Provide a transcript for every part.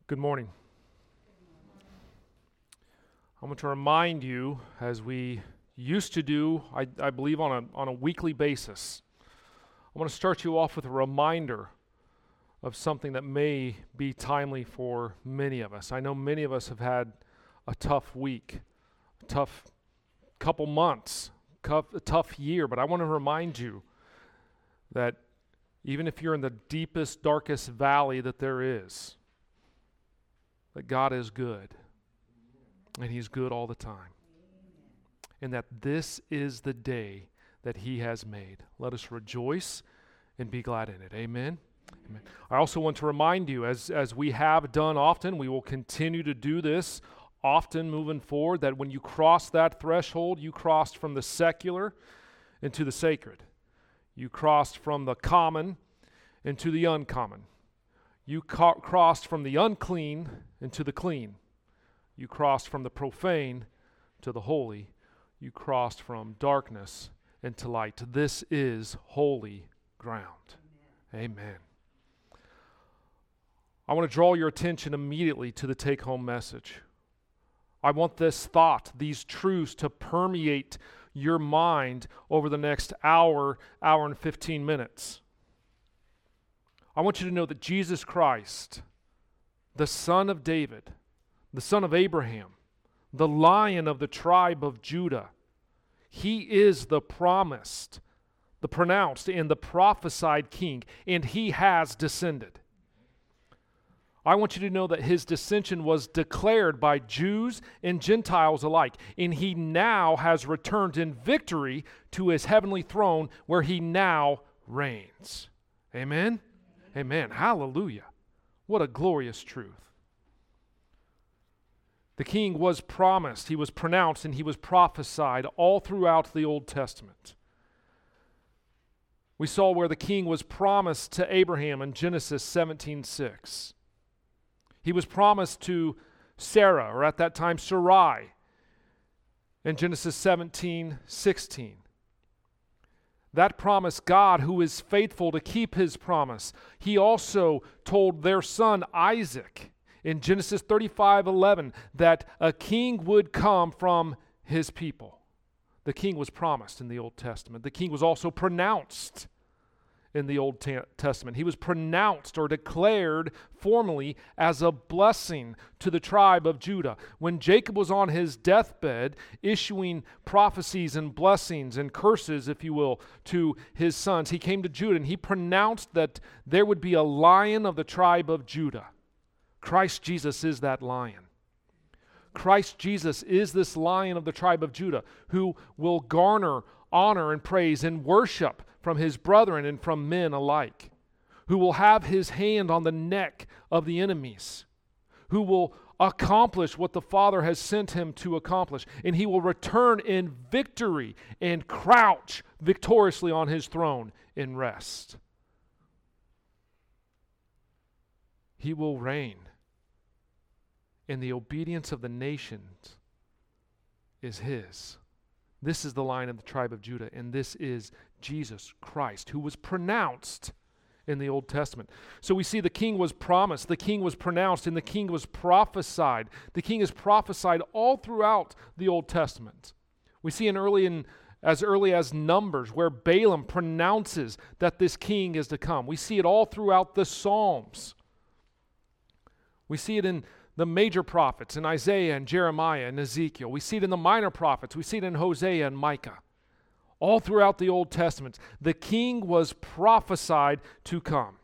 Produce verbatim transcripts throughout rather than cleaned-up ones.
Good morning. I want to remind you, as we used to do, I, I believe on a, on a weekly basis, I want to start you off with a reminder of something that may be timely for many of us. I know many of us have had a tough week, a tough couple months, a tough year, but I want to remind you that even if you're in the deepest, darkest valley that there is, that God is good, and He's good all the time, and that this is the day that He has made. Let us rejoice and be glad in it. Amen? Amen. I also want to remind you, as, as we have done often, we will continue to do this often moving forward, that when you cross that threshold, you crossed from the secular into the sacred. You crossed from the common into the uncommon. You ca- crossed from the unclean into the clean. You crossed from the profane to the holy. You crossed from darkness into light. This is holy ground. Amen. Amen. I want to draw your attention immediately to the take-home message. I want this thought, these truths to permeate your mind over the next hour, hour and fifteen minutes. I want you to know that Jesus Christ, the Son of David, the Son of Abraham, the Lion of the tribe of Judah, He is the promised, the pronounced, and the prophesied King, and He has descended. I want you to know that His descension was declared by Jews and Gentiles alike, and He now has returned in victory to His heavenly throne where He now reigns. Amen? Amen. Hallelujah. What a glorious truth. The King was promised, He was pronounced, and He was prophesied all throughout the Old Testament. We saw where the King was promised to Abraham in Genesis seventeen six. He was promised to Sarah, or at that time Sarai, in Genesis seventeen sixteen. That promise, God, who is faithful to keep His promise, He also told their son Isaac in Genesis thirty-five eleven that a king would come from his people. The king was promised in the Old Testament. The king was also pronounced in the Old Testament. He was pronounced or declared formally as a blessing to the tribe of Judah. When Jacob was on his deathbed, issuing prophecies and blessings and curses, if you will, to his sons, he came to Judah and he pronounced that there would be a lion of the tribe of Judah. Christ Jesus is that lion. Christ Jesus is this lion of the tribe of Judah who will garner honor and praise and worship from His brethren and from men alike, who will have His hand on the neck of the enemies, who will accomplish what the Father has sent Him to accomplish, and He will return in victory and crouch victoriously on His throne in rest. He will reign, and the obedience of the nations is His. This is the Lion of the tribe of Judah, and this is Jesus Christ, who was pronounced in the Old Testament. So we see the King was promised, the King was pronounced, and the King was prophesied. The King is prophesied all throughout the Old Testament. We see in early in as early as Numbers, where Balaam pronounces that this King is to come. We see it all throughout the Psalms. We see it in the major prophets in Isaiah and Jeremiah and Ezekiel. We see it in the minor prophets. We see it in Hosea and Micah. All throughout the Old Testament, the king was prophesied to come.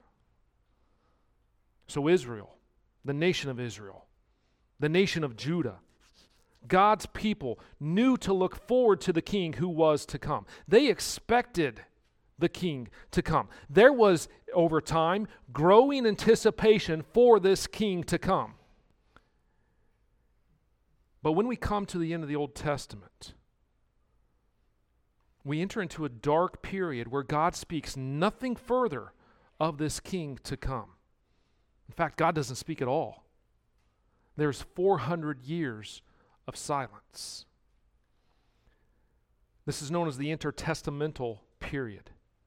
So Israel, the nation of Israel, the nation of Judah, God's people knew to look forward to the king who was to come. They expected the king to come. There was, over time, growing anticipation for this king to come. But when we come to the end of the Old Testament, we enter into a dark period where God speaks nothing further of this king to come. In fact, God doesn't speak at all. There's four hundred years of silence. This is known as the intertestamental period.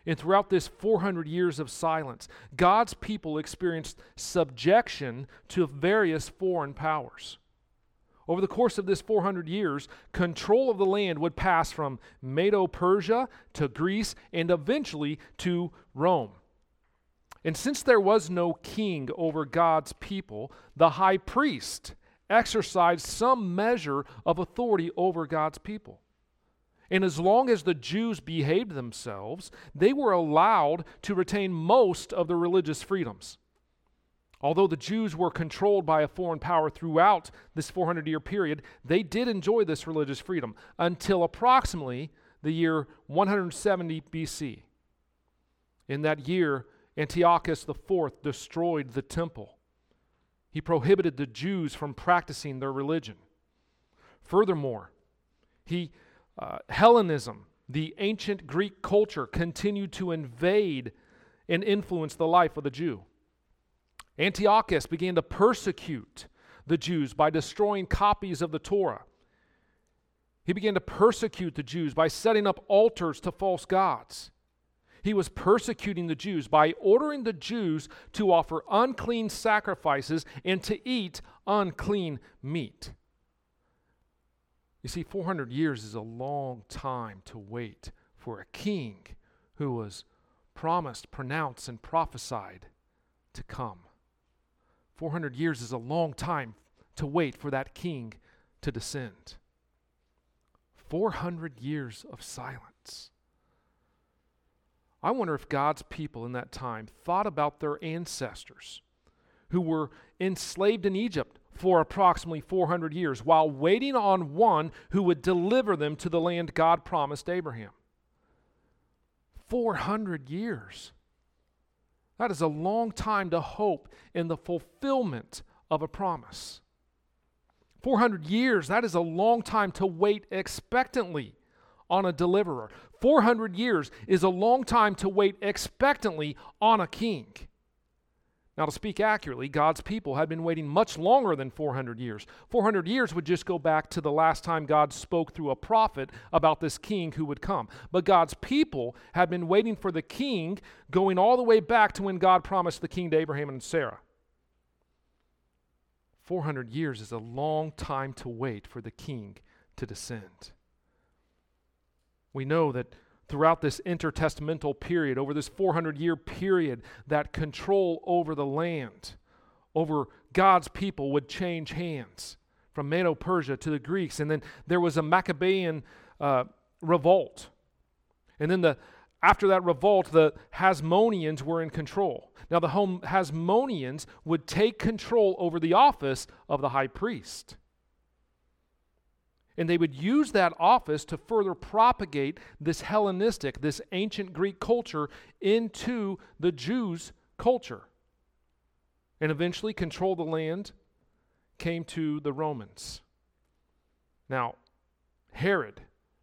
And throughout this four hundred years of silence, God's people experienced subjection to various foreign powers. Over the course of this four hundred years, control of the land would pass from Medo-Persia to Greece and eventually to Rome. And since there was no king over God's people, the high priest exercised some measure of authority over God's people. And as long as the Jews behaved themselves, they were allowed to retain most of their religious freedoms. Although the Jews were controlled by a foreign power throughout this four hundred year period, they did enjoy this religious freedom until approximately the year one hundred seventy B C. In that year, Antiochus the fourth destroyed the temple. He prohibited the Jews from practicing their religion. Furthermore, he uh, Hellenism, the ancient Greek culture, continued to invade and influence the life of the Jew. Antiochus began to persecute the Jews by destroying copies of the Torah. He began to persecute the Jews by setting up altars to false gods. He was persecuting the Jews by ordering the Jews to offer unclean sacrifices and to eat unclean meat. You see, four hundred years is a long time to wait for a king who was promised, pronounced, and prophesied to come. four hundred years is a long time to wait for that king to descend. four hundred years of silence. I wonder if God's people in that time thought about their ancestors who were enslaved in Egypt for approximately four hundred years while waiting on one who would deliver them to the land God promised Abraham. four hundred years. That is a long time to hope in the fulfillment of a promise. four hundred years, that is a long time to wait expectantly on a deliverer. four hundred years is a long time to wait expectantly on a king. Now, to speak accurately, God's people had been waiting much longer than four hundred years. four hundred years would just go back to the last time God spoke through a prophet about this king who would come. But God's people had been waiting for the king going all the way back to when God promised the king to Abraham and Sarah. four hundred years is a long time to wait for the king to descend. We know that throughout this intertestamental period, over this four hundred year period, that control over the land, over God's people would change hands from Medo-Persia to the Greeks. And then there was a Maccabean uh, revolt. And then the after that revolt, the Hasmoneans were in control. Now the Hasmoneans would take control over the office of the high priest. And they would use that office to further propagate this Hellenistic, this ancient Greek culture into the Jews' culture. And eventually control the land came to the Romans. Now, Herod,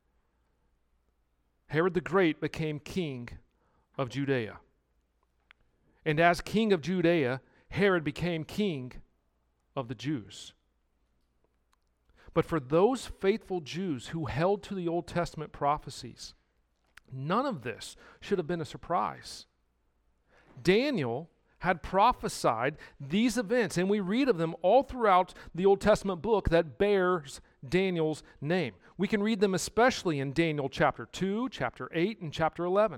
Herod the Great became king of Judea. And as king of Judea, Herod became king of the Jews. But for those faithful Jews who held to the Old Testament prophecies, none of this should have been a surprise. Daniel had prophesied these events, and we read of them all throughout the Old Testament book that bears Daniel's name. We can read them especially in Daniel chapter two, chapter eight, and chapter eleven.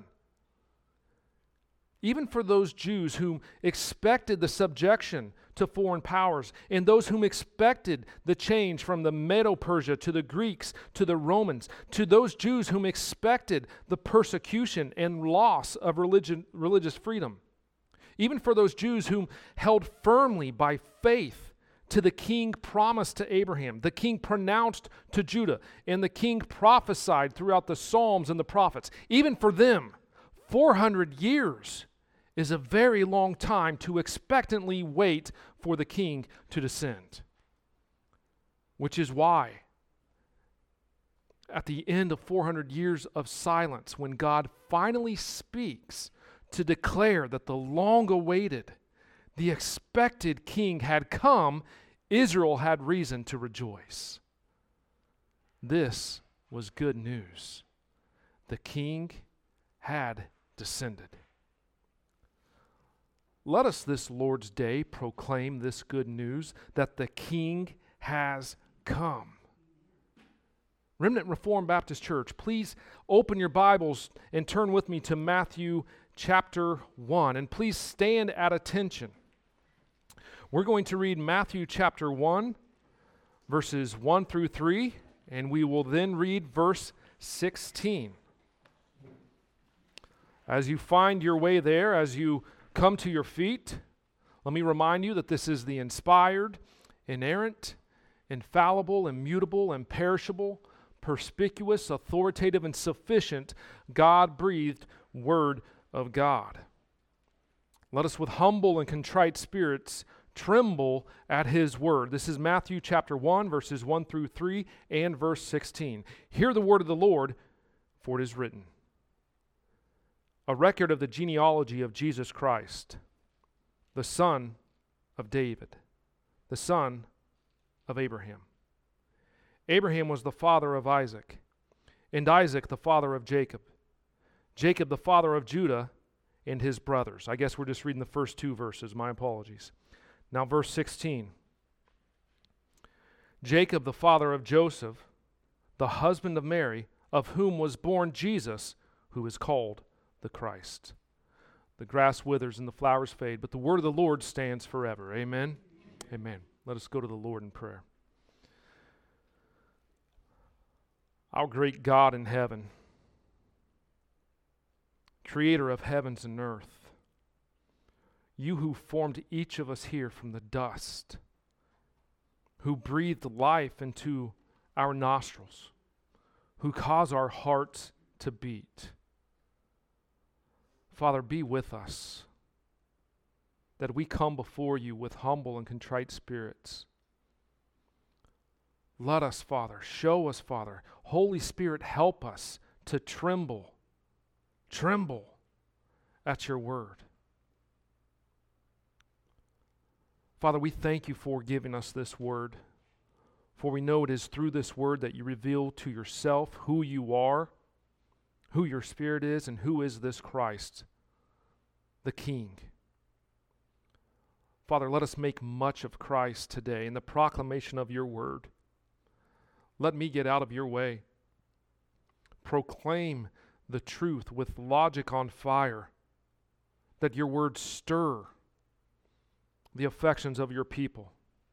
Even for those Jews whom expected the subjection to foreign powers, and those whom expected the change from the Medo-Persia to the Greeks to the Romans, to those Jews whom expected the persecution and loss of religion, religious freedom, even for those Jews whom held firmly by faith to the king promised to Abraham, the king pronounced to Judah, and the king prophesied throughout the Psalms and the prophets, even for them, four hundred years is a very long time to expectantly wait for the king to descend. Which is why, at the end of four hundred years of silence, when God finally speaks to declare that the long-awaited, the expected king had come, Israel had reason to rejoice. This was good news. The king had descended. Let us this Lord's Day proclaim this good news that the King has come. Remnant Reformed Baptist Church, please open your Bibles and turn with me to Matthew chapter one, and please stand at attention. We're going to read Matthew chapter one, verses one through three, and we will then read verse sixteen. As you find your way there, as you come to your feet, let me remind you that this is the inspired, inerrant, infallible, immutable, imperishable, perspicuous, authoritative, and sufficient God-breathed Word of God. Let us with humble and contrite spirits tremble at His Word. This is Matthew chapter one, verses one through three and verse sixteen. Hear the word of the Lord, for it is written. A record of the genealogy of Jesus Christ, the son of David, the son of Abraham. Abraham was the father of Isaac, and Isaac the father of Jacob, Jacob the father of Judah and his brothers. I guess we're just reading the first two verses. My apologies. Now verse sixteen. Jacob the father of Joseph, the husband of Mary, of whom was born Jesus, who is called the Christ. The grass withers and the flowers fade, but the word of the Lord stands forever. Amen? Amen. Let us go to the Lord in prayer. Our great God in heaven, creator of heavens and earth, you who formed each of us here from the dust, who breathed life into our nostrils, who cause our hearts to beat. Father, be with us, that we come before you with humble and contrite spirits. Let us, Father, show us, Father. Holy Spirit, help us to tremble, tremble at your word. Father, we thank you for giving us this word, for we know it is through this word that you reveal to yourself who you are, who your Spirit is, and who is this Christ, the King. Father, let us make much of Christ today in the proclamation of your word. Let me get out of your way. Proclaim the truth with logic on fire, that your words stir the affections of your people,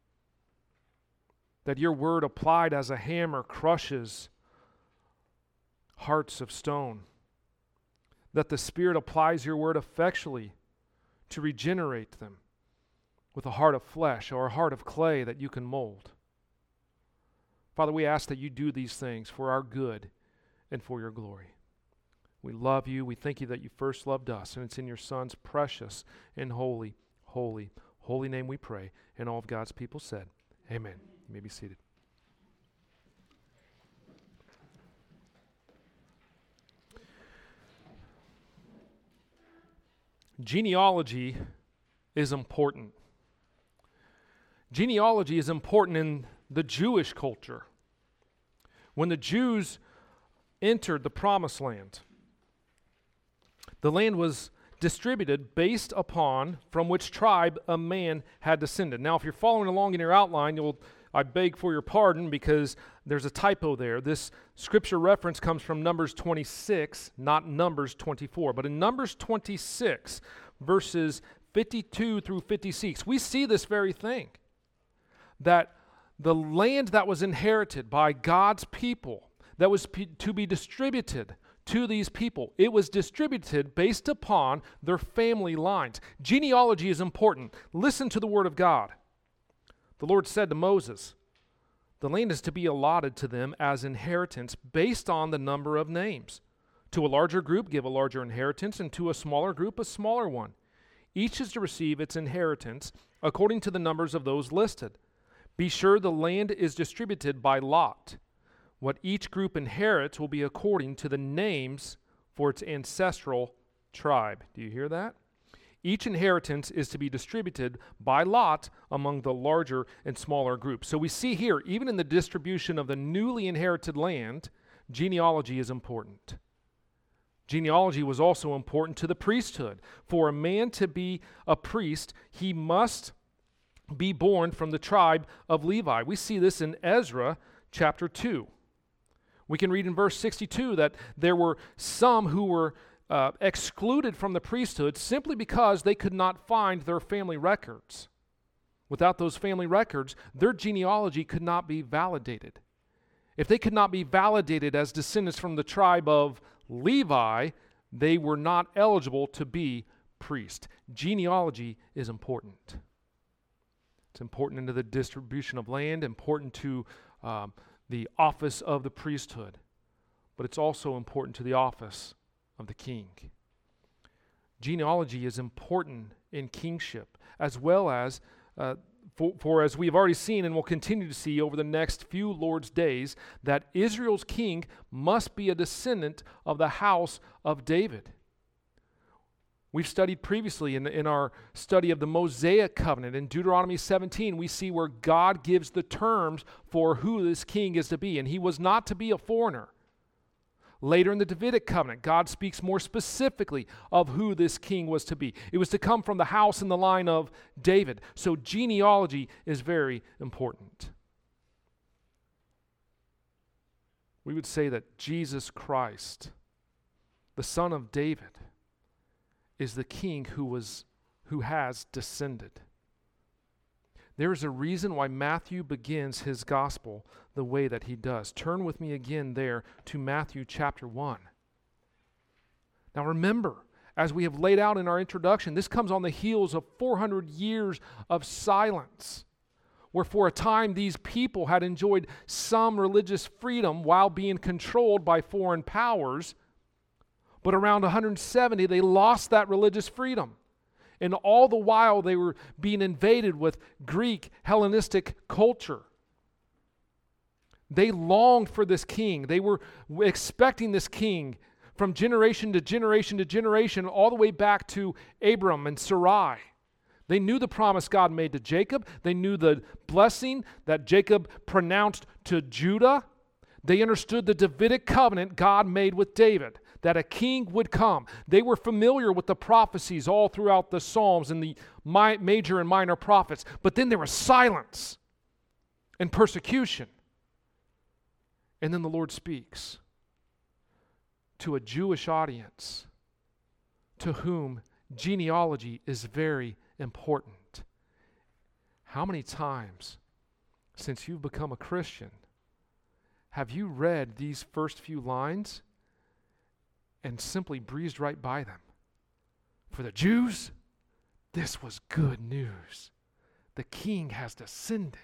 that your word applied as a hammer crushes hearts of stone, that the Spirit applies your word effectually to regenerate them with a heart of flesh or a heart of clay that you can mold. Father, we ask that you do these things for our good and for your glory. We love you. We thank you that you first loved us, and it's in your Son's precious and holy, holy, holy name we pray. And all of God's people said, amen. You may be seated. Genealogy is important. Genealogy is important in the Jewish culture. When the Jews entered the Promised Land, the land was distributed based upon from which tribe a man had descended. Now, if you're following along in your outline, you'll I beg for your pardon because there's a typo there. This scripture reference comes from Numbers twenty-six, not Numbers twenty-four. But in Numbers twenty-six, verses fifty-two through fifty-six, we see this very thing. That the land that was inherited by God's people, that was p- to be distributed to these people, it was distributed based upon their family lines. Genealogy is important. Listen to the word of God. The Lord said to Moses, the land is to be allotted to them as inheritance based on the number of names. To a larger group, give a larger inheritance, and to a smaller group, a smaller one. Each is to receive its inheritance according to the numbers of those listed. Be sure the land is distributed by lot. What each group inherits will be according to the names for its ancestral tribe. Do you hear that? Each inheritance is to be distributed by lot among the larger and smaller groups. So we see here, even in the distribution of the newly inherited land, genealogy is important. Genealogy was also important to the priesthood. For a man to be a priest, he must be born from the tribe of Levi. We see this in Ezra chapter two. We can read in verse sixty-two that there were some who were uh, excluded from the priesthood simply because they could not find their family records. Without those family records, their genealogy could not be validated. If they could not be validated as descendants from the tribe of Levi, they were not eligible to be priests. Genealogy is important. It's important into the distribution of land, important to um, the office of the priesthood, but it's also important to the office of the king. Genealogy is important in kingship, as well as uh, For, for as we've already seen and will continue to see over the next few Lord's days, that Israel's king must be a descendant of the house of David. We've studied previously in, in our study of the Mosaic covenant. In Deuteronomy seventeen, we see where God gives the terms for who this king is to be, and he was not to be a foreigner. Later in the Davidic covenant, God speaks more specifically of who this king was to be. It was to come from the house and the line of David. So genealogy is very important. We would say that Jesus Christ, the son of David, is the king who was, who has descended. There is a reason why Matthew begins his gospel the way that he does. Turn with me again there to Matthew chapter one. Now remember, as we have laid out in our introduction, this comes on the heels of four hundred years of silence, where for a time these people had enjoyed some religious freedom while being controlled by foreign powers, but around one hundred seventy they lost that religious freedom. And all the while they were being invaded with Greek Hellenistic culture. They longed for this king. They were expecting this king from generation to generation to generation, all the way back to Abram and Sarai. They knew the promise God made to Jacob. They knew the blessing that Jacob pronounced to Judah. They understood the Davidic covenant God made with David, that a king would come. They were familiar with the prophecies all throughout the Psalms and the major and minor prophets. But then there was silence and persecution. And then the Lord speaks to a Jewish audience to whom genealogy is very important. How many times since you've become a Christian have you read these first few lines and simply breezed right by them? For the Jews, this was good news. The king has descended.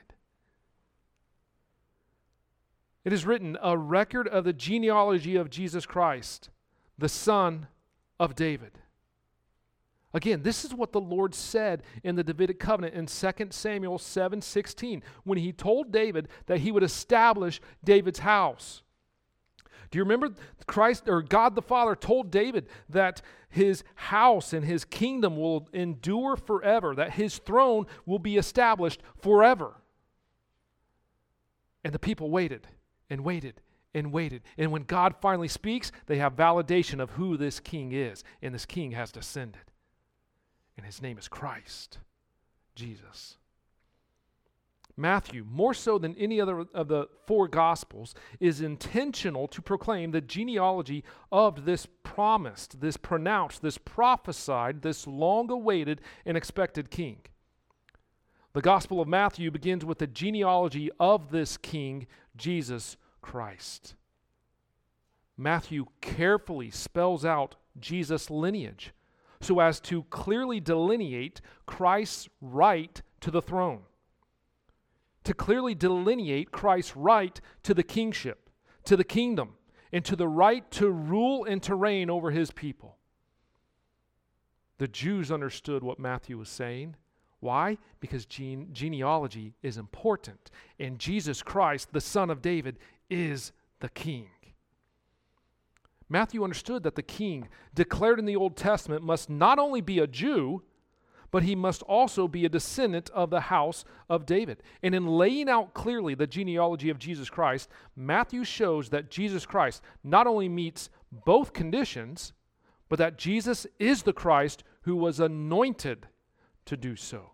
It is written, a record of the genealogy of Jesus Christ, the son of David. Again, this is what the Lord said in the Davidic covenant in Second Samuel seven sixteen, when he told David that he would establish David's house. Do you remember Christ or God the Father told David that his house and his kingdom will endure forever, that his throne will be established forever? And the people waited and waited and waited. And when God finally speaks, they have validation of who this king is. And this king has descended. And his name is Christ, Jesus. Matthew, more so than any other of the four Gospels, is intentional to proclaim the genealogy of this promised, this pronounced, this prophesied, this long-awaited and expected king. The Gospel of Matthew begins with the genealogy of this king, Jesus Christ. Matthew carefully spells out Jesus' lineage so as to clearly delineate Christ's right to the throne, to clearly delineate Christ's right to the kingship, to the kingdom, and to the right to rule and to reign over his people. The Jews understood what Matthew was saying. Why? Because gene- genealogy is important, and Jesus Christ, the Son of David, is the king. Matthew understood that the king declared in the Old Testament must not only be a Jew, but he must also be a descendant of the house of David. And in laying out clearly the genealogy of Jesus Christ, Matthew shows that Jesus Christ not only meets both conditions, but that Jesus is the Christ who was anointed to do so.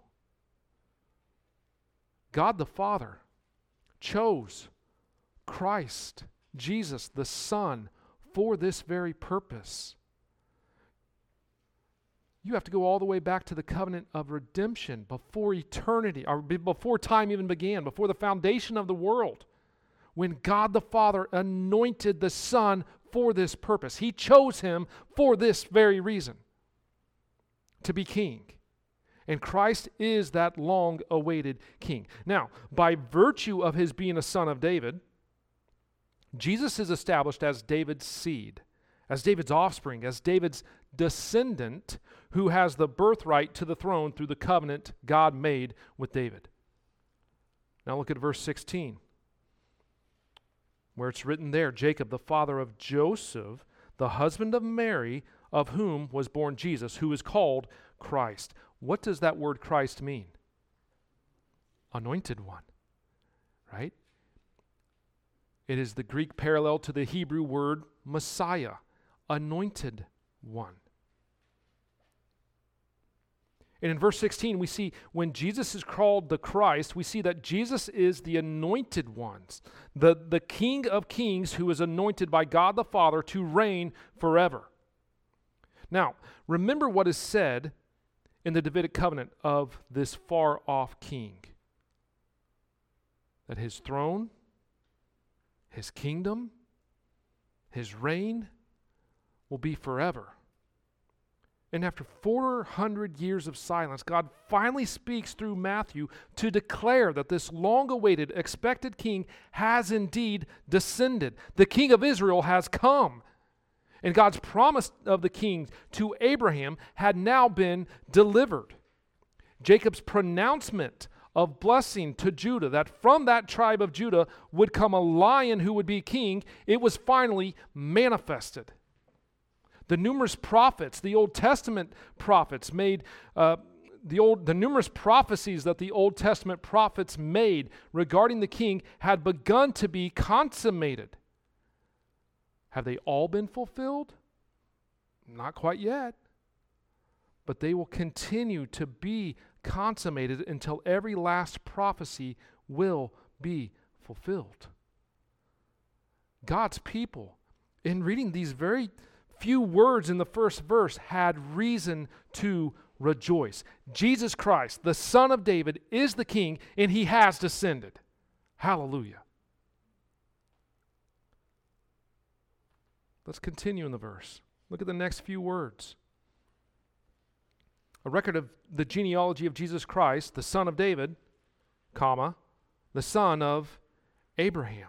God the Father chose Christ, Jesus the Son, for this very purpose. You have to go all the way back to the covenant of redemption before eternity, or before time even began, before the foundation of the world, when God the Father anointed the Son for this purpose. He chose him for this very reason, to be king. And Christ is that long-awaited king. Now, by virtue of his being a son of David, Jesus is established as David's seed, as David's offspring, as David's descendant who has the birthright to the throne through the covenant God made with David. Now look at verse sixteen, where it's written there, Jacob, the father of Joseph, the husband of Mary, of whom was born Jesus, who is called Christ. What does that word Christ mean? Anointed one, right? It is the Greek parallel to the Hebrew word Messiah, anointed one. And in verse sixteen, we see when Jesus is called the Christ, we see that Jesus is the anointed ones, the, the King of kings who is anointed by God the Father to reign forever. Now, remember what is said in the Davidic covenant of this far-off king. That his throne, his kingdom, his reign will be forever. And after four hundred years of silence, God finally speaks through Matthew to declare that this long-awaited, expected king has indeed descended. The king of Israel has come. And God's promise of the king to Abraham had now been delivered. Jacob's pronouncement of blessing to Judah, that from that tribe of Judah would come a lion who would be king, it was finally manifested. The numerous prophets, the Old Testament prophets made, uh, the old, the numerous prophecies that the Old Testament prophets made regarding the king had begun to be consummated. Have they all been fulfilled? Not quite yet. But they will continue to be consummated until every last prophecy will be fulfilled. God's people, in reading these very few words in the first verse, had reason to rejoice. Jesus Christ, the Son of David, is the King, and he has descended. Hallelujah. Let's continue in the verse. Look at the next few words. A record of the genealogy of Jesus Christ, the son of David, comma, the son of Abraham.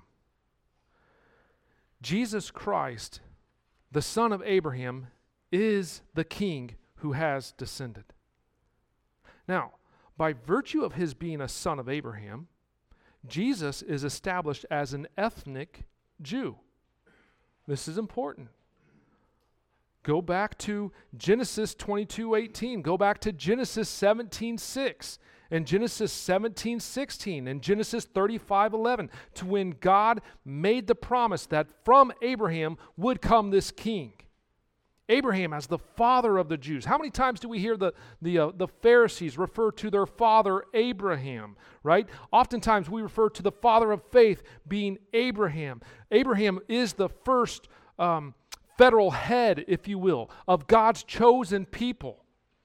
Jesus Christ, the son of Abraham, is the king who has descended. Now, by virtue of his being a son of Abraham, Jesus is established as an ethnic Jew. This is important. Go back to Genesis twenty-two eighteen. Go back to Genesis seventeen six and Genesis seventeen sixteen and Genesis thirty-five eleven, to when God made the promise that from Abraham would come this king. Abraham as the father of the Jews. How many times do we hear the, the, uh, the Pharisees refer to their father Abraham, right? Oftentimes we refer to the father of faith being Abraham. Abraham is the first um, federal head, if you will, of God's chosen people.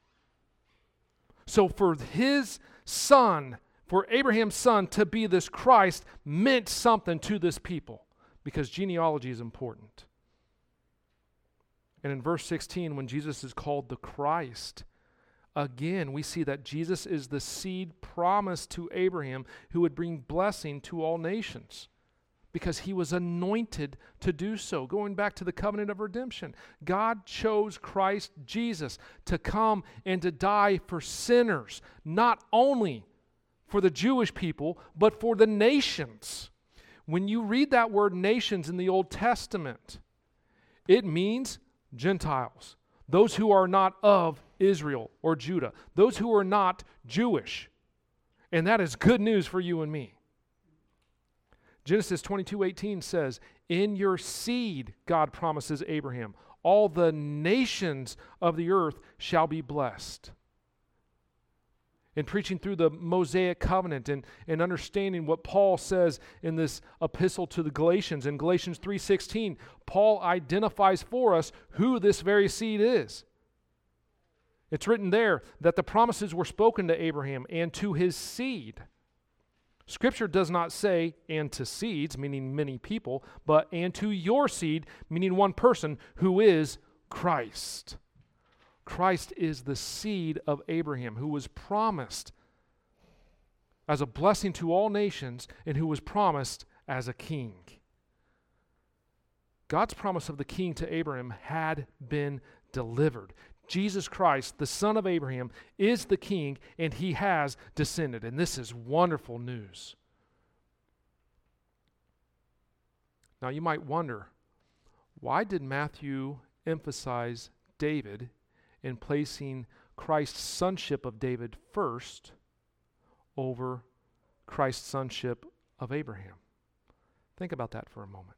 So for his son, for Abraham's son to be this Christ meant something to this people, because genealogy is important. And in verse sixteen, when Jesus is called the Christ, again, we see that Jesus is the seed promised to Abraham who would bring blessing to all nations, because he was anointed to do so. Going back to the covenant of redemption, God chose Christ Jesus to come and to die for sinners, not only for the Jewish people, but for the nations. When you read that word nations in the Old Testament, it means Gentiles, those who are not of Israel or Judah, those who are not Jewish. And that is good news for you and me. Genesis twenty-two eighteen says, in your seed, God promises Abraham, all the nations of the earth shall be blessed. In preaching through the Mosaic covenant and, and understanding what Paul says in this epistle to the Galatians, in Galatians three sixteen, Paul identifies for us who this very seed is. It's written there that the promises were spoken to Abraham and to his seed. Scripture does not say, and to seeds, meaning many people, but and to your seed, meaning one person, who is Christ. Christ is the seed of Abraham, who was promised as a blessing to all nations and who was promised as a king. God's promise of the king to Abraham had been delivered. Jesus Christ, the son of Abraham, is the king, and he has descended. And this is wonderful news. Now you might wonder, why did Matthew emphasize David in placing Christ's sonship of David first over Christ's sonship of Abraham? Think about that for a moment.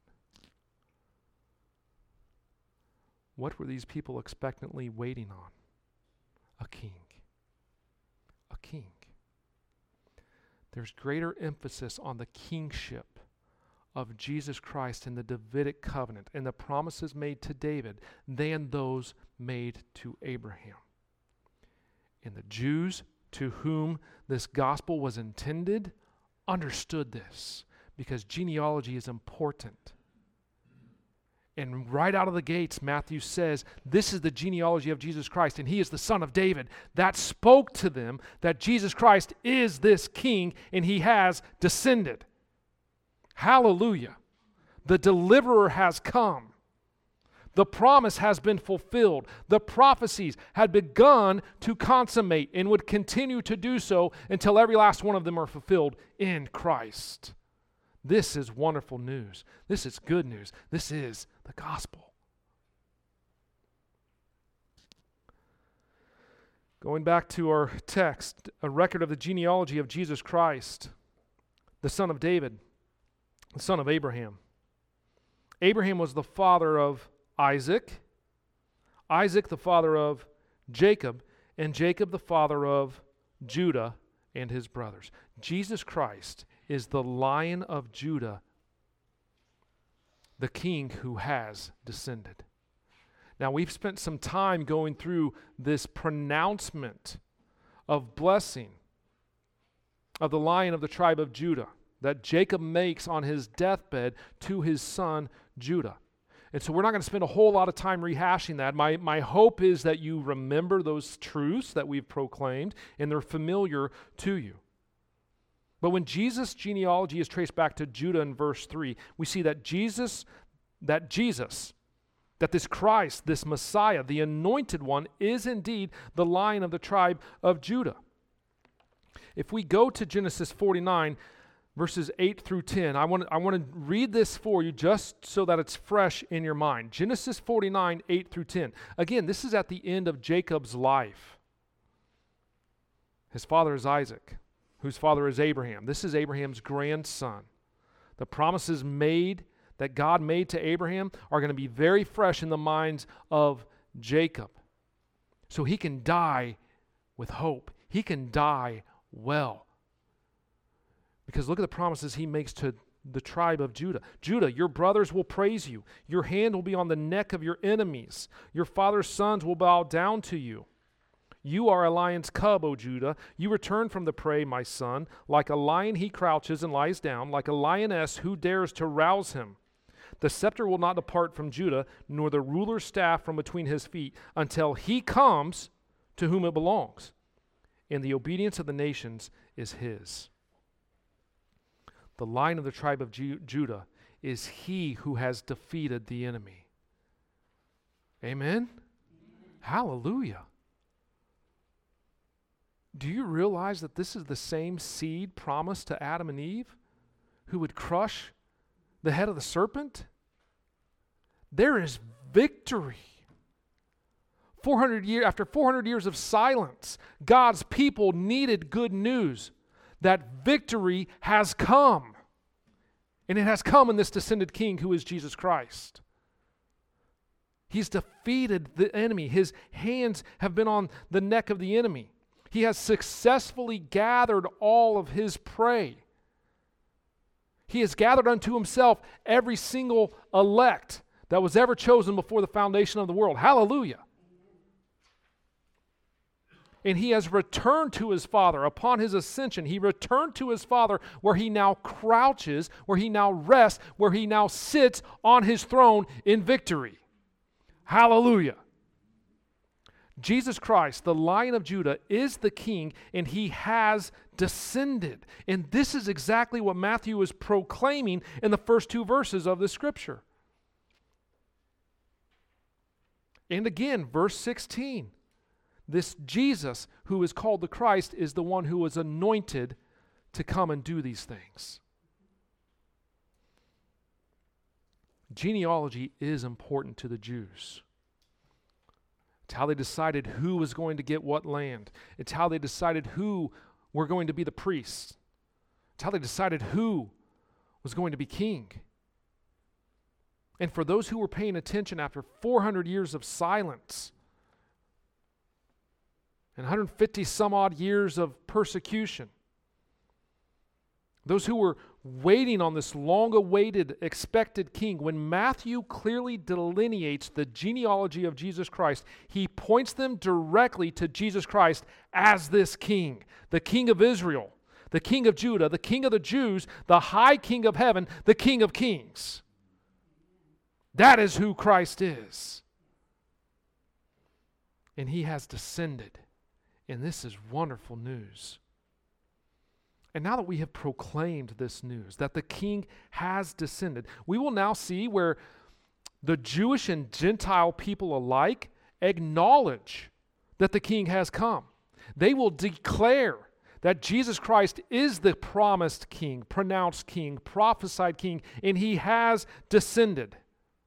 What were these people expectantly waiting on? A king. A king. There's greater emphasis on the kingship of Jesus Christ in the Davidic covenant and the promises made to David than those made to Abraham. And the Jews to whom this gospel was intended understood this because genealogy is important. And right out of the gates, Matthew says, this is the genealogy of Jesus Christ, and he is the son of David. That spoke to them that Jesus Christ is this king, and he has descended. Hallelujah. The deliverer has come. The promise has been fulfilled. The prophecies had begun to consummate and would continue to do so until every last one of them are fulfilled in Christ. This is wonderful news. This is good news. This is the gospel. Going back to our text, a record of the genealogy of Jesus Christ, the son of David, the son of Abraham. Abraham was the father of Isaac, Isaac the father of Jacob, and Jacob the father of Judah and his brothers. Jesus Christ is the Lion of Judah, the king who has descended. Now, we've spent some time going through this pronouncement of blessing of the Lion of the tribe of Judah that Jacob makes on his deathbed to his son Judah. And so we're not going to spend a whole lot of time rehashing that. My, my hope is that you remember those truths that we've proclaimed and they're familiar to you. But when Jesus' genealogy is traced back to Judah in verse three, we see that Jesus, that Jesus, that this Christ, this Messiah, the anointed one, is indeed the Lion of the tribe of Judah. If we go to Genesis forty-nine, verses eight through ten, I want, I want to read this for you just so that it's fresh in your mind. Genesis forty-nine, eight through ten. Again, this is at the end of Jacob's life. His father is Isaac, whose father is Abraham. This is Abraham's grandson. The promises made that God made to Abraham are going to be very fresh in the minds of Jacob. So he can die with hope. He can die well. Because look at the promises he makes to the tribe of Judah. Judah, your brothers will praise you. Your hand will be on the neck of your enemies. Your father's sons will bow down to you. You are a lion's cub, O Judah. You return from the prey, my son. Like a lion he crouches and lies down. Like a lioness, who dares to rouse him? The scepter will not depart from Judah, nor the ruler's staff from between his feet, until he comes to whom it belongs. And the obedience of the nations is his. The Lion of the tribe of Ju- Judah is he who has defeated the enemy. Amen? Amen? Hallelujah. Do you realize that this is the same seed promised to Adam and Eve who would crush the head of the serpent? There is victory four hundred year, after four hundred years of silence, God's people needed good news that victory has come. And it has come in this descended king who is Jesus Christ. He's defeated the enemy. His hands have been on the neck of the enemy. He has successfully gathered all of his prey. He has gathered unto himself every single elect that was ever chosen before the foundation of the world. Hallelujah. And he has returned to his Father. Upon his ascension, he returned to his Father where he now crouches, where he now rests, where he now sits on his throne in victory. Hallelujah. Jesus Christ, the Lion of Judah, is the King, and he has descended. And this is exactly what Matthew is proclaiming in the first two verses of the Scripture. And again, verse sixteen. This Jesus, who is called the Christ, is the one who was anointed to come and do these things. Genealogy is important to the Jews. It's how they decided who was going to get what land. It's how they decided who were going to be the priests. It's how they decided who was going to be king. And for those who were paying attention after four hundred years of silence, and one hundred fifty some odd years of persecution, those who were waiting on this long-awaited, expected king, when Matthew clearly delineates the genealogy of Jesus Christ, he points them directly to Jesus Christ as this king, the King of Israel, the King of Judah, the King of the Jews, the High King of heaven, the King of kings. That is who Christ is. And he has descended. And this is wonderful news. And now that we have proclaimed this news, that the king has descended, we will now see where the Jewish and Gentile people alike acknowledge that the king has come. They will declare that Jesus Christ is the promised king, pronounced king, prophesied king, and he has descended.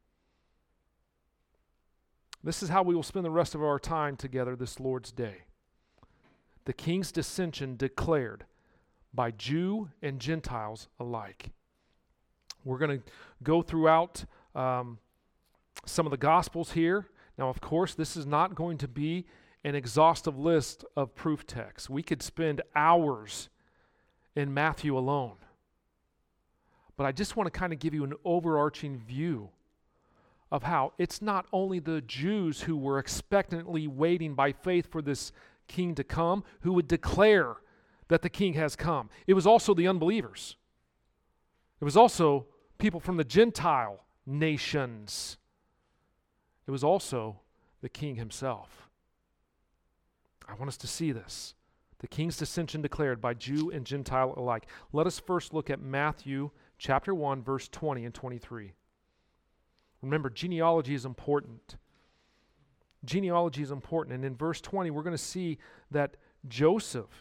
This is how we will spend the rest of our time together this Lord's Day. The king's descension declared by Jew and Gentiles alike. We're going to go throughout um, some of the Gospels here. Now, of course, this is not going to be an exhaustive list of proof texts. We could spend hours in Matthew alone. But I just want to kind of give you an overarching view of how it's not only the Jews who were expectantly waiting by faith for this king to come, who would declare that the king has come. It was also the unbelievers. It was also people from the Gentile nations. It was also the king himself. I want us to see this. The king's descension declared by Jew and Gentile alike. Let us first look at Matthew chapter one, verse twenty and twenty-three. Remember, genealogy is important. Genealogy is important. And in verse twenty, we're going to see that Joseph,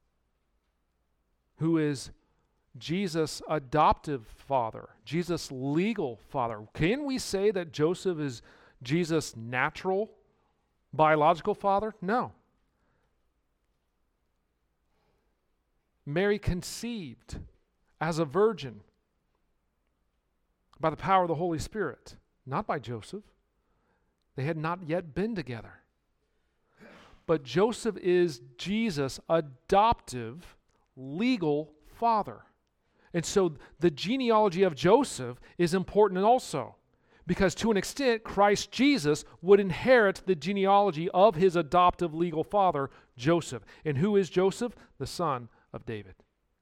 who is Jesus' adoptive father, Jesus' legal father. Can we say that Joseph is Jesus' natural biological father? No. Mary conceived as a virgin by the power of the Holy Spirit, not by Joseph. They had not yet been together. But Joseph is Jesus' adoptive legal father. And so the genealogy of Joseph is important also, because to an extent, Christ Jesus would inherit the genealogy of his adoptive legal father, Joseph. And who is Joseph? The son of David.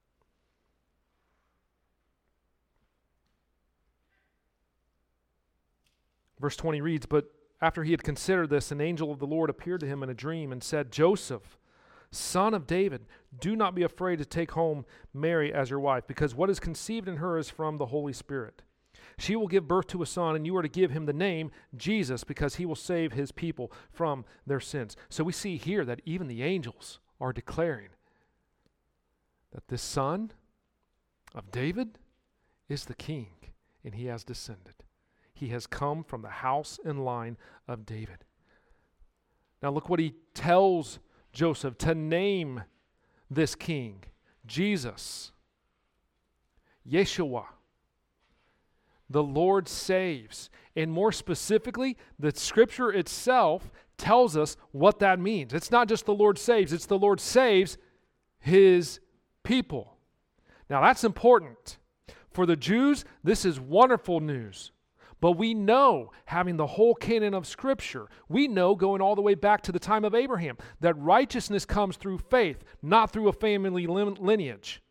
Verse twenty reads, "But after he had considered this, an angel of the Lord appeared to him in a dream and said, 'Joseph, son of David, do not be afraid to take home Mary as your wife, because what is conceived in her is from the Holy Spirit. She will give birth to a son, and you are to give him the name Jesus, because he will save his people from their sins.'" So we see here that even the angels are declaring that this son of David is the king, and he has descended. He has come from the house and line of David. Now look what he tells Joseph to name this king. Jesus. Yeshua. The Lord saves. And more specifically, the scripture itself tells us what that means. It's not just the Lord saves, it's the Lord saves his people. Now that's important. For the Jews, this is wonderful news. But we know, having the whole canon of Scripture, we know, going all the way back to the time of Abraham, that righteousness comes through faith, not through a family lineage.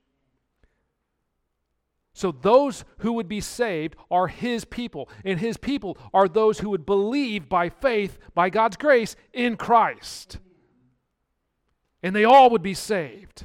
So those who would be saved are his people, and his people are those who would believe by faith, by God's grace, in Christ. And they all would be saved.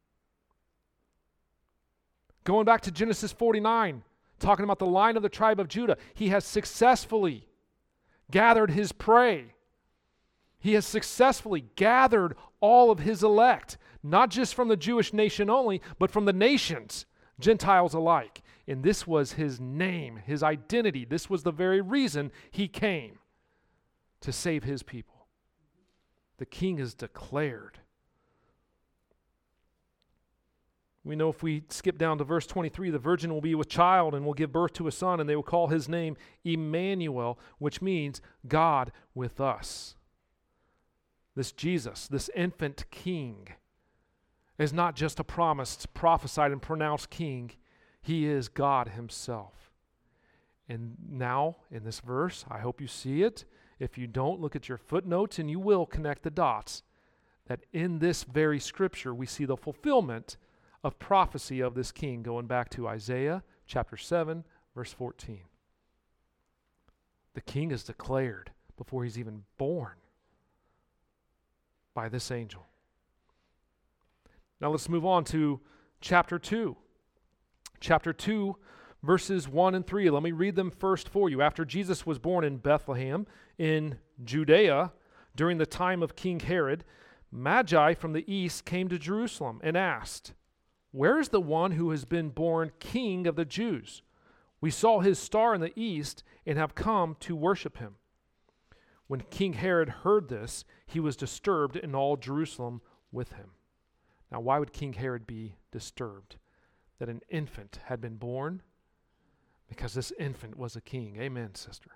Going back to Genesis forty-nine, talking about the line of the tribe of Judah, he has successfully gathered his prey. He has successfully gathered all of his elect, not just from the Jewish nation only, but from the nations, Gentiles alike. And this was his name, his identity. This was the very reason he came, to save his people. The king is declared. We know if we skip down to verse twenty-three, the virgin will be with child and will give birth to a son, and they will call his name Emmanuel, which means God with us. This Jesus, this infant king, is not just a promised, prophesied, and pronounced king. He is God himself. And now, in this verse, I hope you see it. If you don't, look at your footnotes, and you will connect the dots, that in this very scripture, we see the fulfillment of prophecy of this king, going back to Isaiah chapter seven, verse fourteen. The king is declared before he's even born by this angel. Now let's move on to chapter two. Chapter two, verses one and three. Let me read them first for you. After Jesus was born in Bethlehem in Judea during the time of King Herod, Magi from the east came to Jerusalem and asked, "Where is the one who has been born King of the Jews? We saw his star in the east and have come to worship him." When King Herod heard this, he was disturbed, and all Jerusalem with him. Now, why would King Herod be disturbed that an infant had been born? Because this infant was a king. Amen, sister.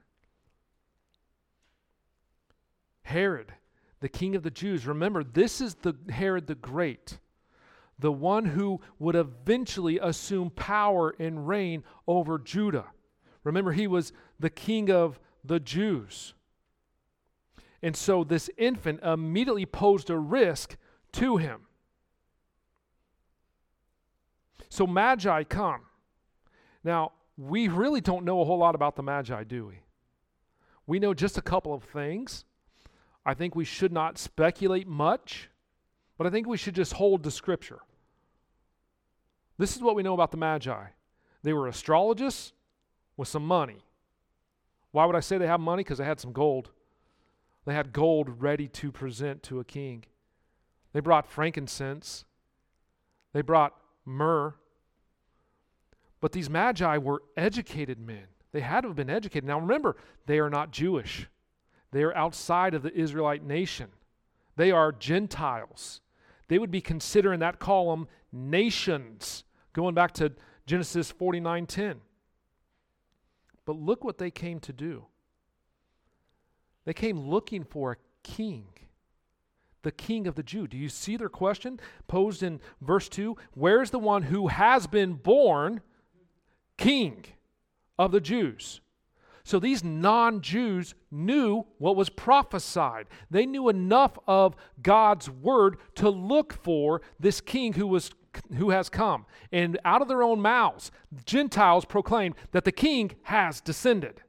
Herod, the king of the Jews. Remember, this is the Herod the Great, the one who would eventually assume power and reign over Judah. Remember, he was the king of the Jews. And so this infant immediately posed a risk to him. So Magi come. Now, we really don't know a whole lot about the Magi, do we? We know just a couple of things. I think we should not speculate much, but I think we should just hold to Scripture. This is what we know about the Magi. They were astrologists with some money. Why would I say they have money? Because they had some gold. They had gold ready to present to a king. They brought frankincense. They brought myrrh. But these Magi were educated men. They had to have been educated. Now remember, they are not Jewish. They are outside of the Israelite nation. They are Gentiles. They would be considered in that column nations, going back to Genesis forty-nine ten. But look what they came to do. They came looking for a king, the king of the Jew. Do you see their question posed in verse two? Where's the one who has been born king of the Jews? So these non-Jews knew what was prophesied. They knew enough of God's word to look for this king who was who has come. And out of their own mouths, Gentiles proclaimed that the king has descended.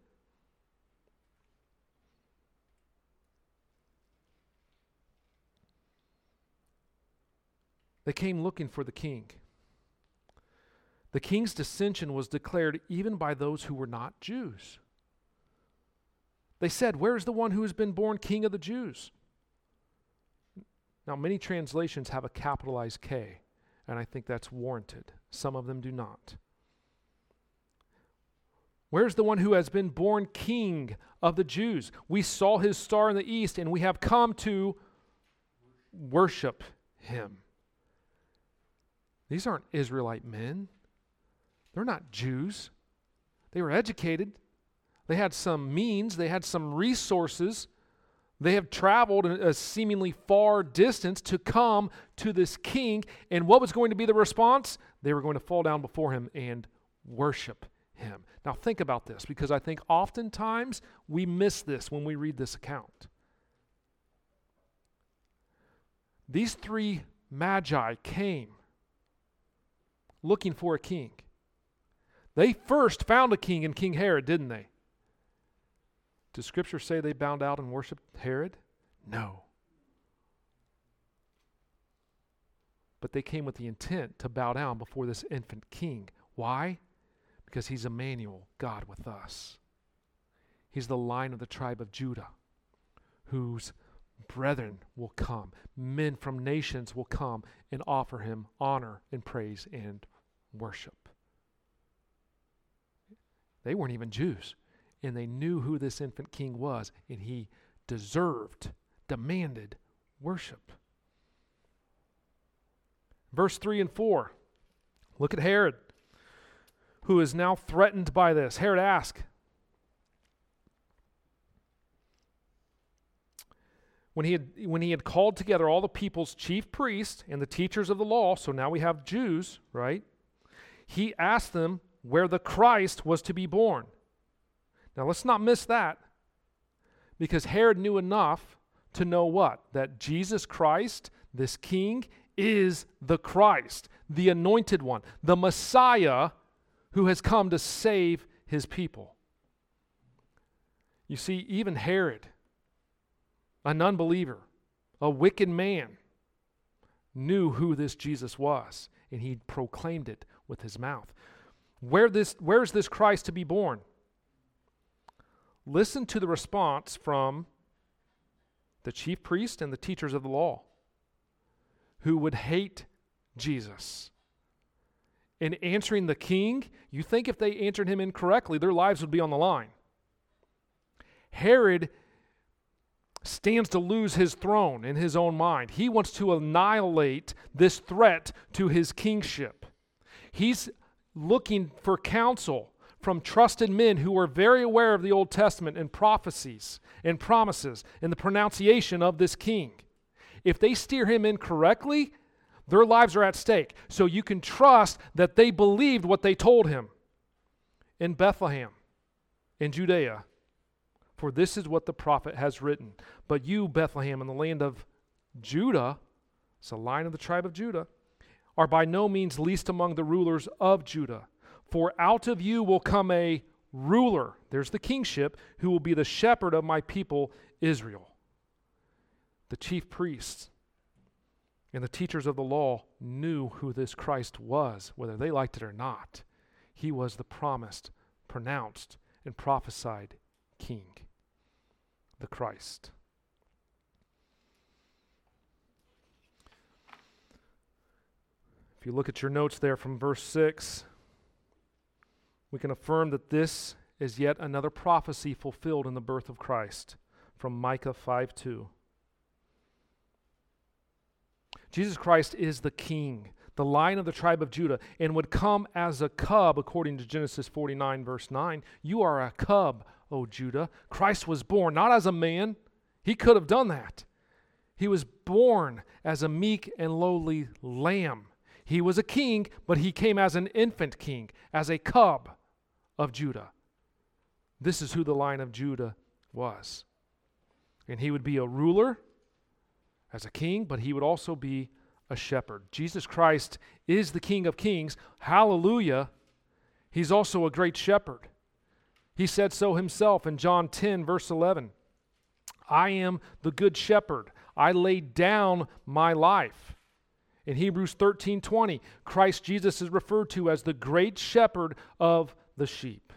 They came looking for the king. The king's dissension was declared even by those who were not Jews. They said, "Where is the one who has been born king of the Jews?" Now, many translations have a capitalized K, and I think that's warranted. Some of them do not. Where's the one who has been born king of the Jews? We saw his star in the east, and we have come to worship him. These aren't Israelite men. They're not Jews. They were educated. They had some means. They had some resources. They have traveled a seemingly far distance to come to this king. And what was going to be the response? They were going to fall down before him and worship him. Now think about this, because I think oftentimes we miss this when we read this account. These three magi came looking for a king. They first found a king in King Herod, didn't they? Does Scripture say they bowed out and worshiped Herod? No. But they came with the intent to bow down before this infant king. Why? Because he's Emmanuel, God with us. He's the Lion of the tribe of Judah, whose brethren will come. Men from nations will come and offer him honor and praise and worship. They weren't even Jews, and they knew who this infant king was, and he deserved, demanded worship. Verse three and four. Look at Herod, who is now threatened by this. Herod asked, when he had when he had called together all the people's chief priests and the teachers of the law, so now we have Jews, right? He asked them where the Christ was to be born. Now let's not miss that, because Herod knew enough to know what? That Jesus Christ, this king, is the Christ, the anointed one, the Messiah who has come to save his people. You see, even Herod, an unbeliever, a wicked man, knew who this Jesus was, and he proclaimed it with his mouth. Where this, where's this Christ to be born? Listen to the response from the chief priest and the teachers of the law, who would hate Jesus. In answering the king, you think if they answered him incorrectly, their lives would be on the line. Herod stands to lose his throne in his own mind. He wants to annihilate this threat to his kingship. He's looking for counsel from trusted men who are very aware of the Old Testament and prophecies and promises and the pronunciation of this king. If they steer him incorrectly, their lives are at stake. So you can trust that they believed what they told him in Bethlehem, in Judea. For this is what the prophet has written. But you, Bethlehem, in the land of Judah, it's a line of the tribe of Judah, are by no means least among the rulers of Judah. For out of you will come a ruler, there's the kingship, who will be the shepherd of my people Israel. The chief priests and the teachers of the law knew who this Christ was, whether they liked it or not. He was the promised, pronounced, and prophesied king, the Christ. If you look at your notes there from verse six, we can affirm that this is yet another prophecy fulfilled in the birth of Christ from Micah five two. Jesus Christ is the king, the Lion of the tribe of Judah, and would come as a cub, according to Genesis forty-nine, verse nine. You are a cub, O Judah. Christ was born not as a man. He could have done that. He was born as a meek and lowly lamb. He was a king, but he came as an infant king, as a cub of Judah. This is who the Lion of Judah was. And he would be a ruler as a king, but he would also be a shepherd. Jesus Christ is the King of kings. Hallelujah. He's also a great shepherd. He said so himself in John ten, verse eleven. I am the good shepherd. I laid down my life. In Hebrews thirteen twenty, Christ Jesus is referred to as the great shepherd of the sheep.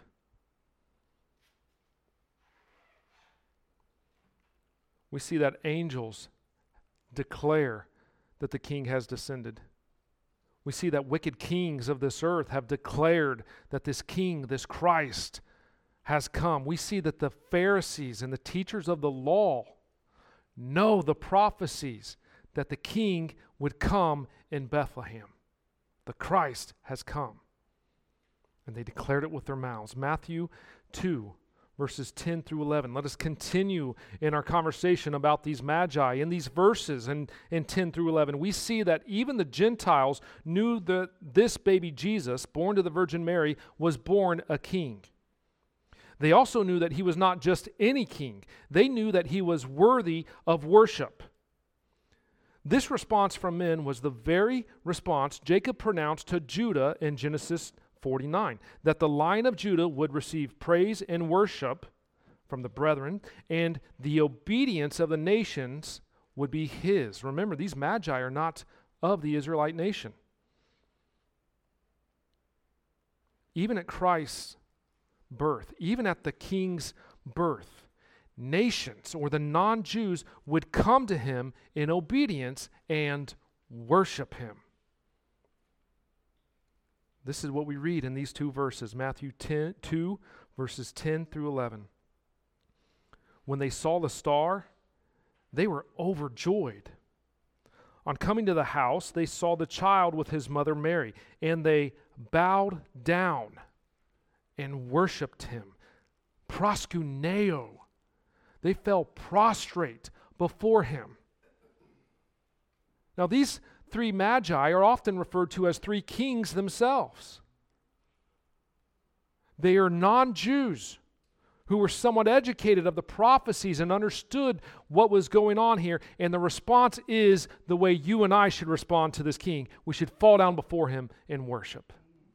We see that angels declare that the king has descended. We see that wicked kings of this earth have declared that this king, this Christ, has come. We see that the Pharisees and the teachers of the law know the prophecies that the king would come in Bethlehem. The Christ has come. And they declared it with their mouths. Matthew two, verses ten through eleven. Let us continue in our conversation about these magi. In these verses in, in ten through eleven, we see that even the Gentiles knew that this baby Jesus, born to the Virgin Mary, was born a king. They also knew that he was not just any king. They knew that he was worthy of worship. This response from men was the very response Jacob pronounced to Judah in Genesis forty-nine, that the line of Judah would receive praise and worship from the brethren, and the obedience of the nations would be his. Remember, these magi are not of the Israelite nation. Even at Christ's birth, even at the king's birth, nations or the non-Jews would come to him in obedience and worship him. This is what we read in these two verses, Matthew ten, two, verses ten through eleven. When they saw the star, they were overjoyed. On coming to the house, they saw the child with his mother Mary, and they bowed down and worshiped him. Proskuneo. They fell prostrate before him. Now these three magi are often referred to as three kings themselves. They are non-Jews who were somewhat educated of the prophecies and understood what was going on here, and the response is the way you and I should respond to this king. We should fall down before him and worship.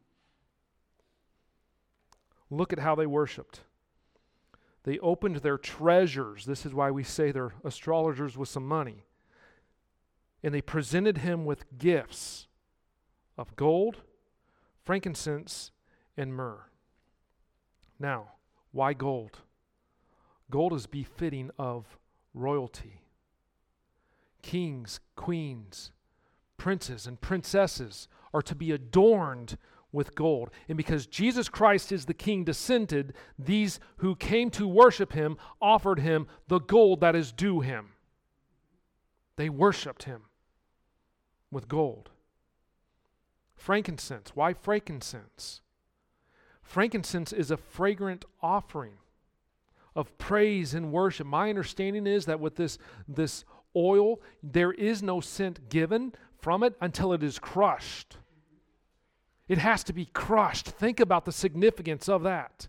Look at how they worshiped. They opened their treasures. This is why we say they're astrologers with some money. And they presented him with gifts of gold, frankincense, and myrrh. Now, why gold? Gold is befitting of royalty. Kings, queens, princes, and princesses are to be adorned with gold. And because Jesus Christ is the king descended, these who came to worship him offered him the gold that is due him. They worshiped him with gold. Frankincense. Why frankincense? Frankincense is a fragrant offering of praise and worship. My understanding is that with this, this oil, there is no scent given from it until it is crushed. It has to be crushed. Think about the significance of that.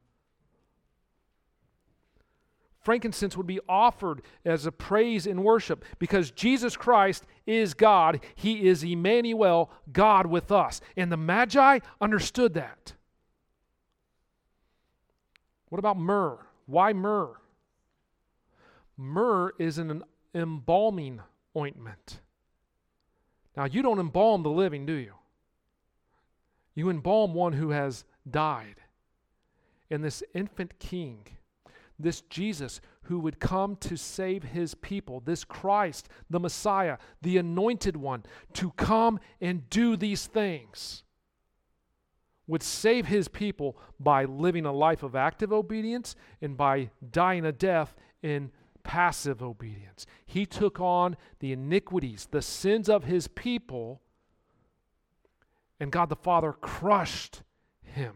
Frankincense would be offered as a praise and worship because Jesus Christ is God. He is Emmanuel, God with us. And the Magi understood that. What about myrrh? Why myrrh? Myrrh is an embalming ointment. Now, you don't embalm the living, do you? You embalm one who has died. And this infant king, this Jesus who would come to save his people, this Christ, the Messiah, the anointed one, to come and do these things, would save his people by living a life of active obedience and by dying a death in passive obedience. He took on the iniquities, the sins of his people, and God the Father crushed him.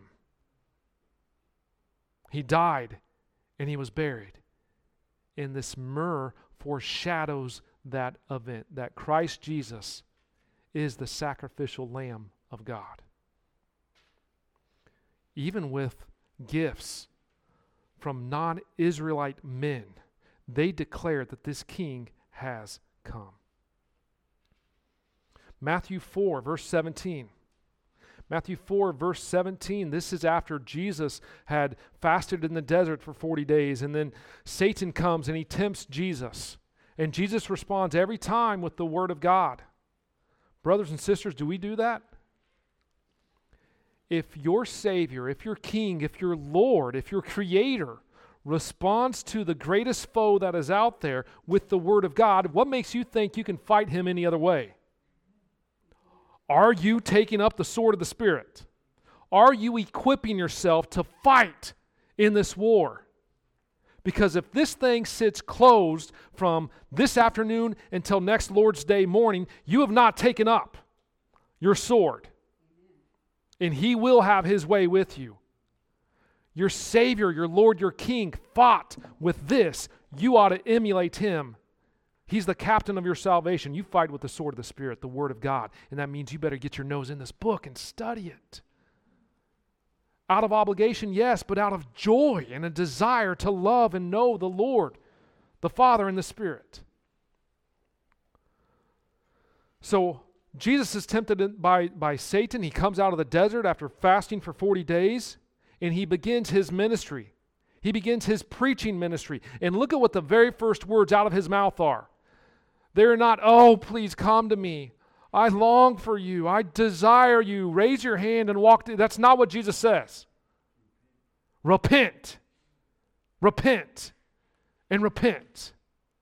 He died and he was buried. And this myrrh foreshadows that event, that Christ Jesus is the sacrificial Lamb of God. Even with gifts from non-Israelite men, they declared that this king has come. Matthew four, verse seventeen. Matthew four, verse seventeen, this is after Jesus had fasted in the desert for forty days, and then Satan comes and he tempts Jesus. And Jesus responds every time with the word of God. Brothers and sisters, do we do that? If your Savior, if your King, if your Lord, if your Creator responds to the greatest foe that is out there with the word of God, what makes you think you can fight him any other way? Are you taking up the sword of the Spirit? Are you equipping yourself to fight in this war. Because if this thing sits closed from this afternoon until next Lord's Day morning, you have not taken up your sword. And he will have his way with you. Your Savior, your Lord, your King fought with this. You ought to emulate him. He's the captain of your salvation. You fight with the sword of the Spirit, the Word of God. And that means you better get your nose in this book and study it. Out of obligation, yes, but out of joy and a desire to love and know the Lord, the Father, and the Spirit. So Jesus is tempted by, by Satan. He comes out of the desert after fasting for forty days, and he begins his ministry. He begins his preaching ministry. And look at what the very first words out of his mouth are. They're not, oh, please come to me. I long for you. I desire you. Raise your hand and walk. To, that's not what Jesus says. Repent. Repent. And repent.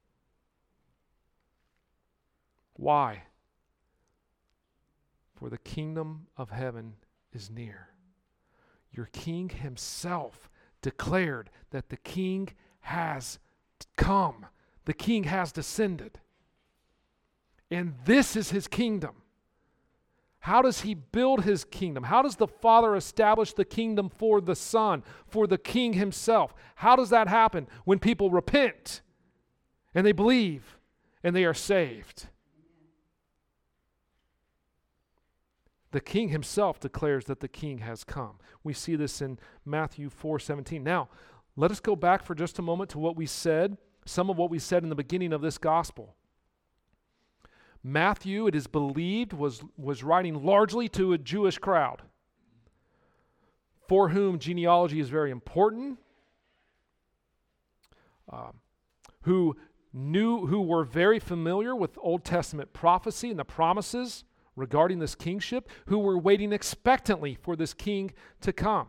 Why? For the kingdom of heaven is near. Your King himself declared that the King has come. The King has descended. And this is his kingdom. How does he build his kingdom? How does the Father establish the kingdom for the Son, for the King himself? How does that happen? When people repent and they believe and they are saved. The King himself declares that the King has come. We see this in Matthew four seventeen. Now, let us go back for just a moment to what we said, some of what we said in the beginning of this gospel. Matthew, it is believed, was, was writing largely to a Jewish crowd for whom genealogy is very important, uh, who knew, who were very familiar with Old Testament prophecy and the promises regarding this kingship, who were waiting expectantly for this king to come.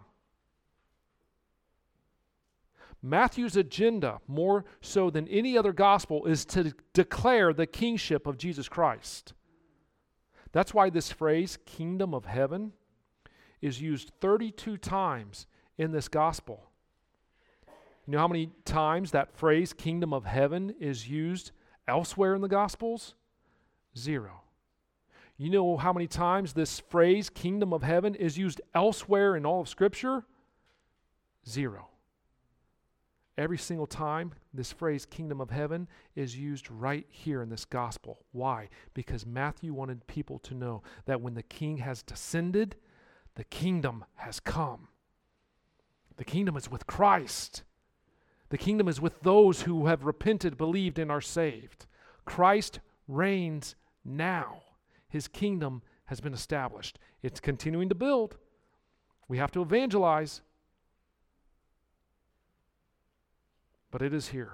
Matthew's agenda, more so than any other gospel, is to declare the kingship of Jesus Christ. That's why this phrase, kingdom of heaven, is used thirty-two times in this gospel. You know how many times that phrase, kingdom of heaven, is used elsewhere in the gospels? Zero. You know how many times this phrase, kingdom of heaven, is used elsewhere in all of Scripture? Zero. Every single time this phrase, kingdom of heaven, is used right here in this gospel. Why? Because Matthew wanted people to know that when the king has descended, the kingdom has come. The kingdom is with Christ. The kingdom is with those who have repented, believed, and are saved. Christ reigns now. His kingdom has been established. It's continuing to build. We have to evangelize. But it is here.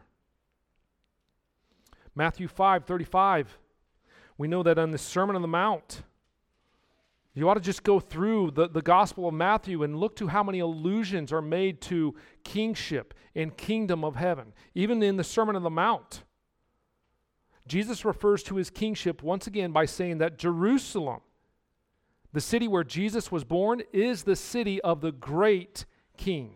Matthew five thirty-five. We know that on the Sermon on the Mount, you ought to just go through the, the Gospel of Matthew and look to how many allusions are made to kingship and kingdom of heaven. Even in the Sermon on the Mount, Jesus refers to his kingship once again by saying that Jerusalem, the city where Jesus was born, is the city of the great king.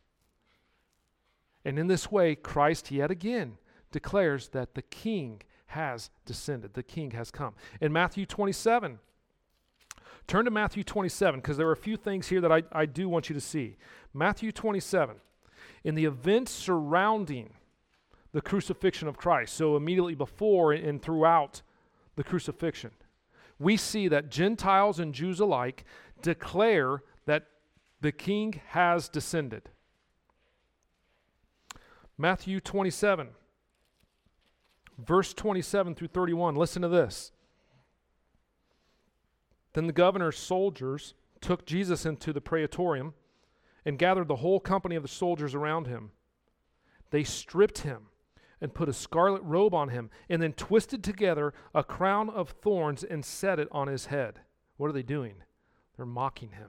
And in this way, Christ yet again declares that the king has descended. The king has come. In Matthew twenty-seven, turn to Matthew twenty-seven, because there are a few things here that I, I do want you to see. Matthew twenty-seven, in the events surrounding the crucifixion of Christ, so immediately before and throughout the crucifixion, we see that Gentiles and Jews alike declare that the king has descended. Matthew twenty-seven, verse twenty-seven through thirty-one. Listen to this. Then the governor's soldiers took Jesus into the praetorium and gathered the whole company of the soldiers around him. They stripped him and put a scarlet robe on him, and then twisted together a crown of thorns and set it on his head. What are they doing? They're mocking him.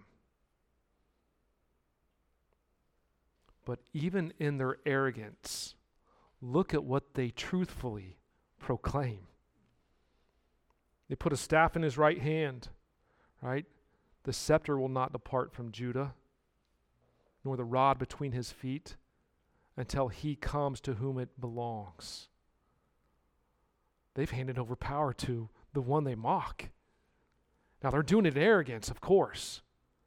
But even in their arrogance, look at what they truthfully proclaim. They put a staff in his right hand, right? The scepter will not depart from Judah. nor the rod between his feet, until he comes to whom it belongs. They've handed over power to the one they mock. Now, they're doing it in arrogance, of course.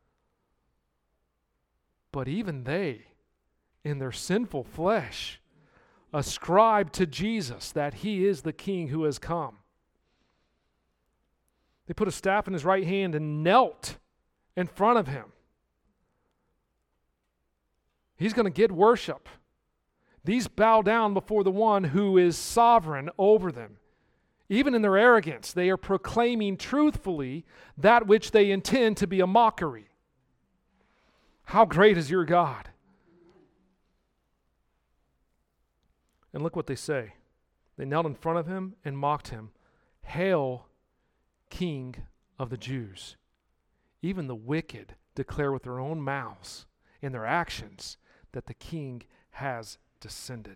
But even they, in their sinful flesh, ascribe to Jesus that he is the king who has come. They put a staff in his right hand and knelt in front of him. He's going to get worship. These bow down before the one who is sovereign over them. Even in their arrogance, they are proclaiming truthfully that which they intend to be a mockery. How great is your God? And look what they say. They knelt in front of him and mocked him. Hail, King of the Jews. Even the wicked declare with their own mouths and their actions that the king has descended.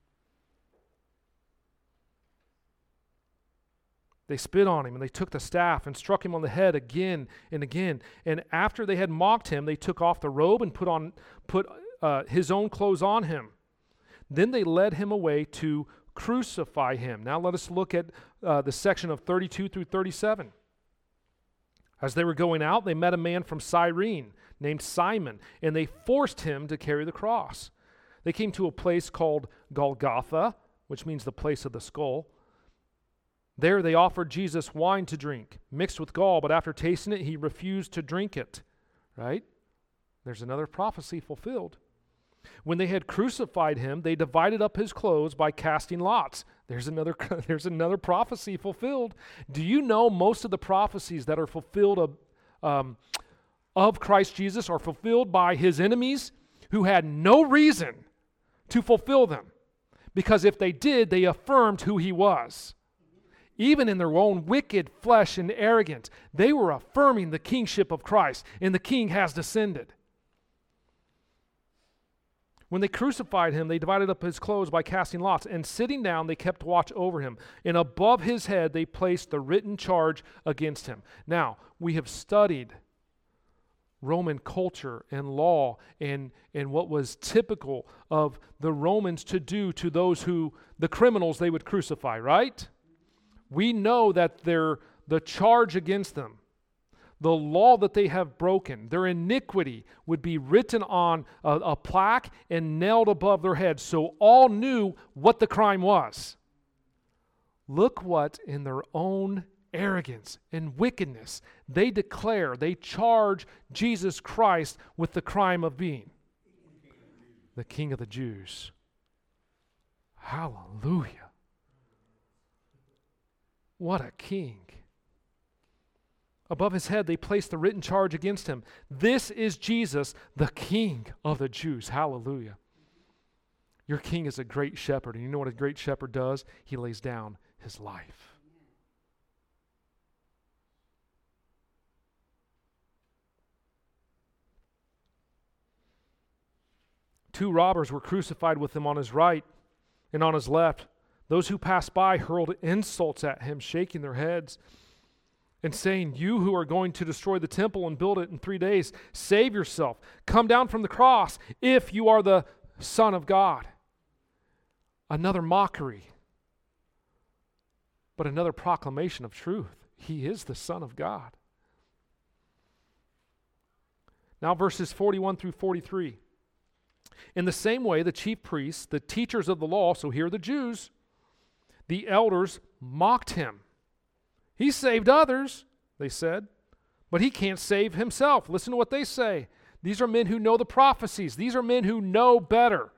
They spit on him, and they took the staff and struck him on the head again and again. And after they had mocked him, they took off the robe and put on put uh, his own clothes on him. Then they led him away to crucify him. Now let us look at uh, the section of thirty-two through thirty-seven. As they were going out, they met a man from Cyrene named Simon, and they forced him to carry the cross. They came to a place called Golgotha, which means the place of the skull. There they offered Jesus wine to drink, mixed with gall, but after tasting it, he refused to drink it. Right? There's another prophecy fulfilled. When they had crucified him, they divided up his clothes by casting lots. There's another, there's another prophecy fulfilled. Do you know most of the prophecies that are fulfilled of, um, of Christ Jesus are fulfilled by his enemies who had no reason to fulfill them? Because if they did, they affirmed who he was. Even in their own wicked flesh and arrogance, they were affirming the kingship of Christ, and the king has descended. When they crucified him, they divided up his clothes by casting lots, and sitting down, they kept watch over him. And above his head, they placed the written charge against him. Now, we have studied Roman culture and law and, and what was typical of the Romans to do to those who, the criminals they would crucify, right? We know that their, the charge against them, the law that they have broken, their iniquity would be written on a, a plaque and nailed above their heads, so all knew what the crime was. Look what in their own arrogance and wickedness they declare, they charge Jesus Christ with the crime of being the King of the Jews. Hallelujah. What a king. Above his head, they placed the written charge against him. This is Jesus, the King of the Jews. Hallelujah. Your king is a great shepherd. And you know what a great shepherd does? He lays down his life. Two robbers were crucified with him on his right and on his left. Those who passed by hurled insults at him, shaking their heads and saying, "You who are going to destroy the temple and build it in three days, save yourself. Come down from the cross if you are the Son of God." Another mockery, but another proclamation of truth. He is the Son of God. Now verses forty-one through forty-three. In the same way, the chief priests, the teachers of the law, so here are the Jews, the elders mocked him. He saved others, they said, but he can't save himself. Listen to what they say. These are men who know the prophecies. These are men who know better.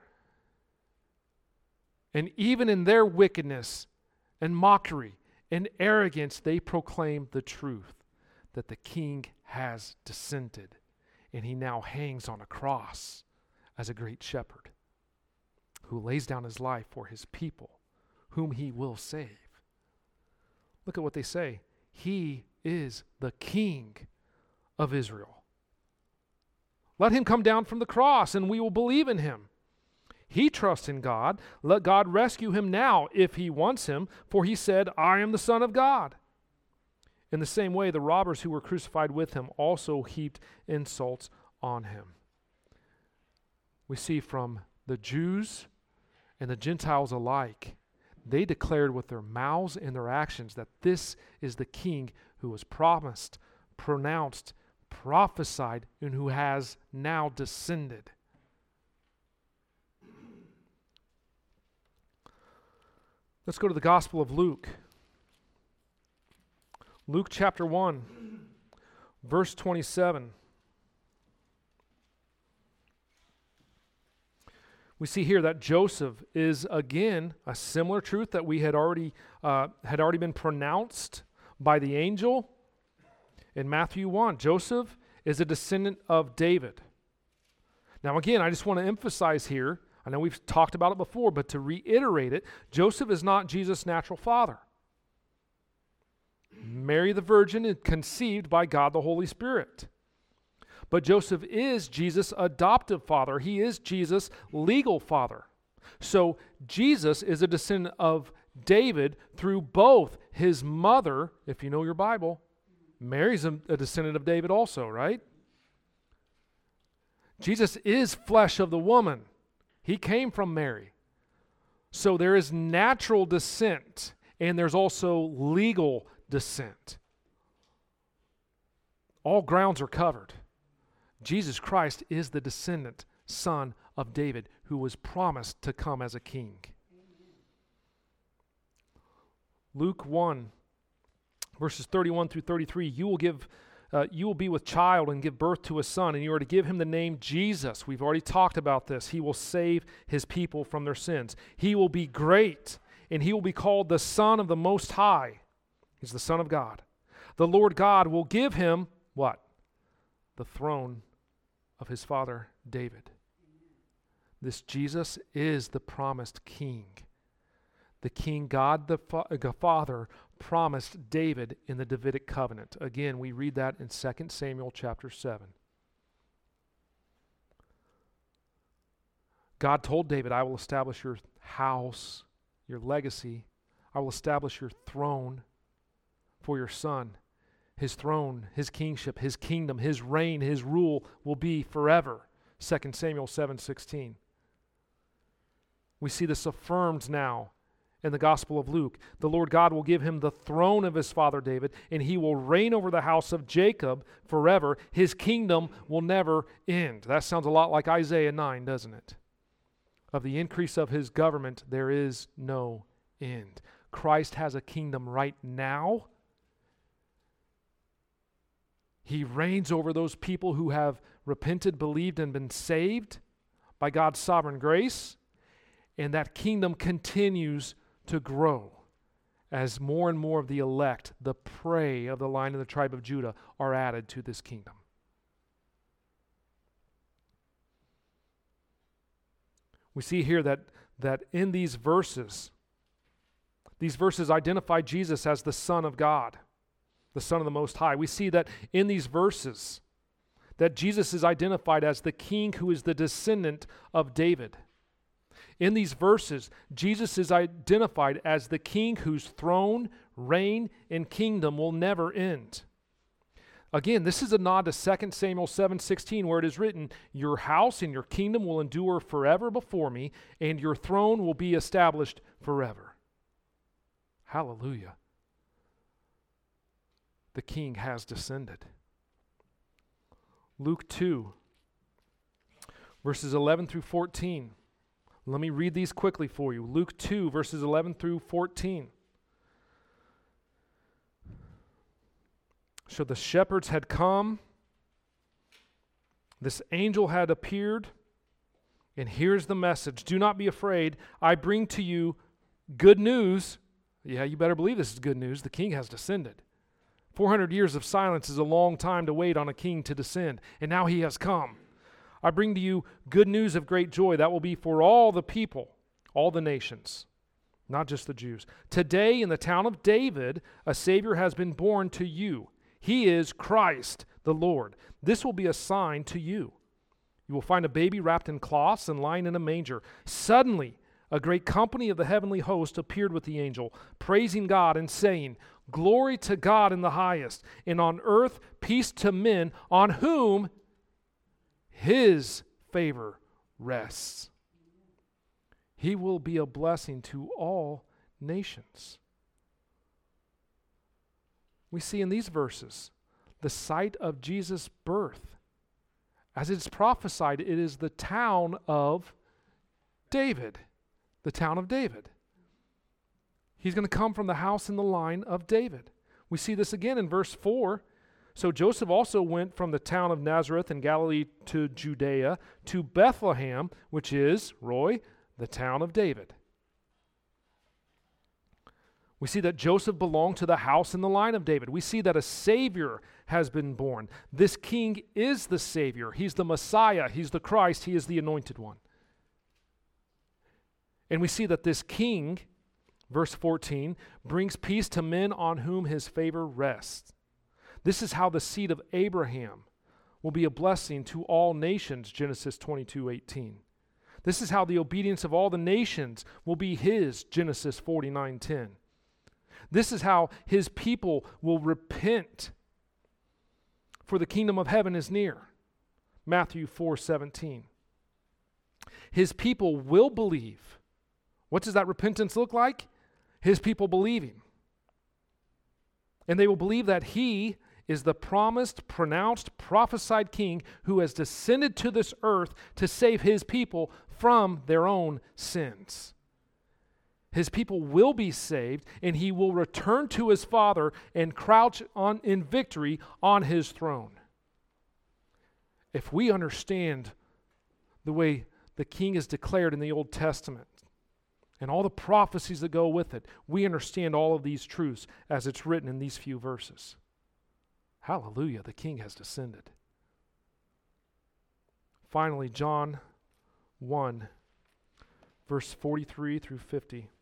And even in their wickedness and mockery and arrogance, they proclaim the truth that the king has descended, and he now hangs on a cross as a great shepherd who lays down his life for his people, whom he will save. Look at what they say. He is the King of Israel. Let him come down from the cross, and we will believe in him. He trusts in God. Let God rescue him now if he wants him, for he said, "I am the Son of God." In the same way, the robbers who were crucified with him also heaped insults on him. we see from the Jews and the Gentiles alike, they declared with their mouths and their actions that this is the king who was promised, pronounced, prophesied, and who has now descended. Let's go to the Gospel of Luke. Luke chapter one, verse twenty-seven. We see here that Joseph is again a similar truth that we had already uh, had already been pronounced by the angel in Matthew one. Joseph is a descendant of David. Now again, I just want to emphasize here, I know we've talked about it before, but to reiterate it, Joseph is not Jesus' natural father. Mary the Virgin is conceived by God the Holy Spirit. But Joseph is Jesus' adoptive father. He is Jesus' legal father. So Jesus is a descendant of David through both his mother, if you know your Bible, Mary's a, a descendant of David also, right? Jesus is flesh of the woman. He came from Mary. So there is natural descent, and there's also legal descent. All grounds are covered. Jesus Christ is the descendant, son of David, who was promised to come as a king. Luke one, verses thirty-one through thirty-three, you will give, uh, you will be with child and give birth to a son, and you are to give him the name Jesus. We've already talked about this. He will save his people from their sins. He will be great, and he will be called the Son of the Most High. He's the Son of God. The Lord God will give him, what? The throne of his father David. This Jesus is the promised king. The king God the fa- Father promised David in the Davidic covenant. Again, we read that in Second Samuel chapter seven. God told David, I will establish your house, your legacy. I will establish your throne for your son. His throne, his kingship, his kingdom, his reign, his rule will be forever. Second Samuel seven sixteen. We see this affirmed now in the Gospel of Luke. The Lord God will give him the throne of his father David, and he will reign over the house of Jacob forever. His kingdom will never end. That sounds a lot like Isaiah nine, doesn't it? Of the increase of his government, there is no end. Christ has a kingdom right now. He reigns over those people who have repented, believed, and been saved by God's sovereign grace. And that kingdom continues to grow as more and more of the elect, the prey of the line of the tribe of Judah, are added to this kingdom. We see here that, that in these verses, these verses identify Jesus as the Son of God, the Son of the Most High. We see that in these verses that Jesus is identified as the king who is the descendant of David. In these verses, Jesus is identified as the king whose throne, reign, and kingdom will never end. Again, this is a nod to Second Samuel seven sixteen, where it is written, your house and your kingdom will endure forever before me, and your throne will be established forever. Hallelujah. The king has descended. Luke two, verses eleven through fourteen. Let me read these quickly for you. Luke two, verses eleven through fourteen. So the shepherds had come. This angel had appeared. And here's the message. Do not be afraid. I bring to you good news. Yeah, you better believe this is good news. The king has descended. four hundred years of silence is a long time to wait on a king to descend. And now he has come. I bring to you good news of great joy that will be for all the people, all the nations, not just the Jews. Today in the town of David, a Savior has been born to you. He is Christ the Lord. This will be a sign to you. You will find a baby wrapped in cloths and lying in a manger. Suddenly, a great company of the heavenly host appeared with the angel, praising God and saying, glory to God in the highest, and on earth peace to men on whom his favor rests. He will be a blessing to all nations. We see in these verses the site of Jesus' birth. As it's prophesied, it is the town of David. The town of David. He's going to come from the house and the line of David. We see this again in verse four. So Joseph also went from the town of Nazareth in Galilee to Judea, to Bethlehem, which is, Roy, the town of David. We see that Joseph belonged to the house and the line of David. We see that a Savior has been born. This King is the Savior. He's the Messiah. He's the Christ. He is the Anointed One. And we see that this King, verse fourteen, brings peace to men on whom his favor rests. This is how the seed of Abraham will be a blessing to all nations, Genesis twenty-two eighteen. This is how the obedience of all the nations will be his, Genesis forty-nine ten. This is how his people will repent, for the kingdom of heaven is near, Matthew four seventeen. His people will believe. What does that repentance look like? His people believing. And they will believe that he is the promised, pronounced, prophesied king who has descended to this earth to save his people from their own sins. His people will be saved, and he will return to his Father and crouch on in victory on his throne. If we understand the way the king is declared in the Old Testament and all the prophecies that go with it, we understand all of these truths as it's written in these few verses. Hallelujah, the king has descended. Finally, John one, verse forty-three through fifty.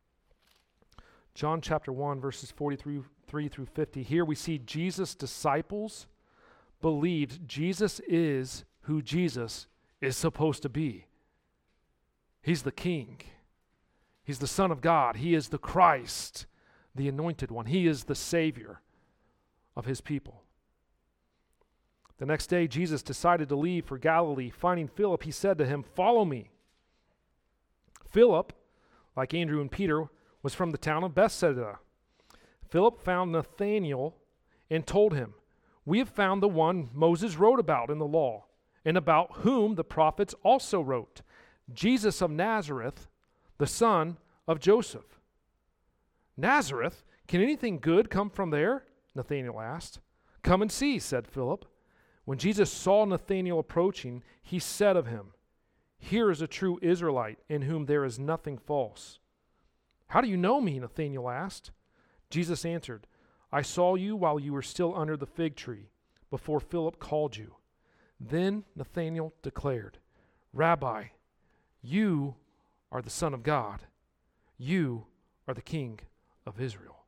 John chapter one, verses forty-three through fifty. Here we see Jesus' disciples believed Jesus is who Jesus is supposed to be. He's the king. He's the Son of God. He is the Christ, the Anointed One. He is the Savior of his people. The next day, Jesus decided to leave for Galilee. Finding Philip, he said to him, "Follow me." Philip, like Andrew and Peter, was from the town of Bethsaida. Philip found Nathanael and told him, "We have found the one Moses wrote about in the law, and about whom the prophets also wrote, Jesus of Nazareth, the son of Joseph." "Nazareth? Can anything good come from there?" Nathanael asked. "Come and see," said Philip. When Jesus saw Nathanael approaching, he said of him, "Here is a true Israelite in whom there is nothing false." "How do you know me?" Nathanael asked. Jesus answered, "I saw you while you were still under the fig tree, before Philip called you." Then Nathanael declared, "Rabbi, you are the Son of God. You are the King of Israel."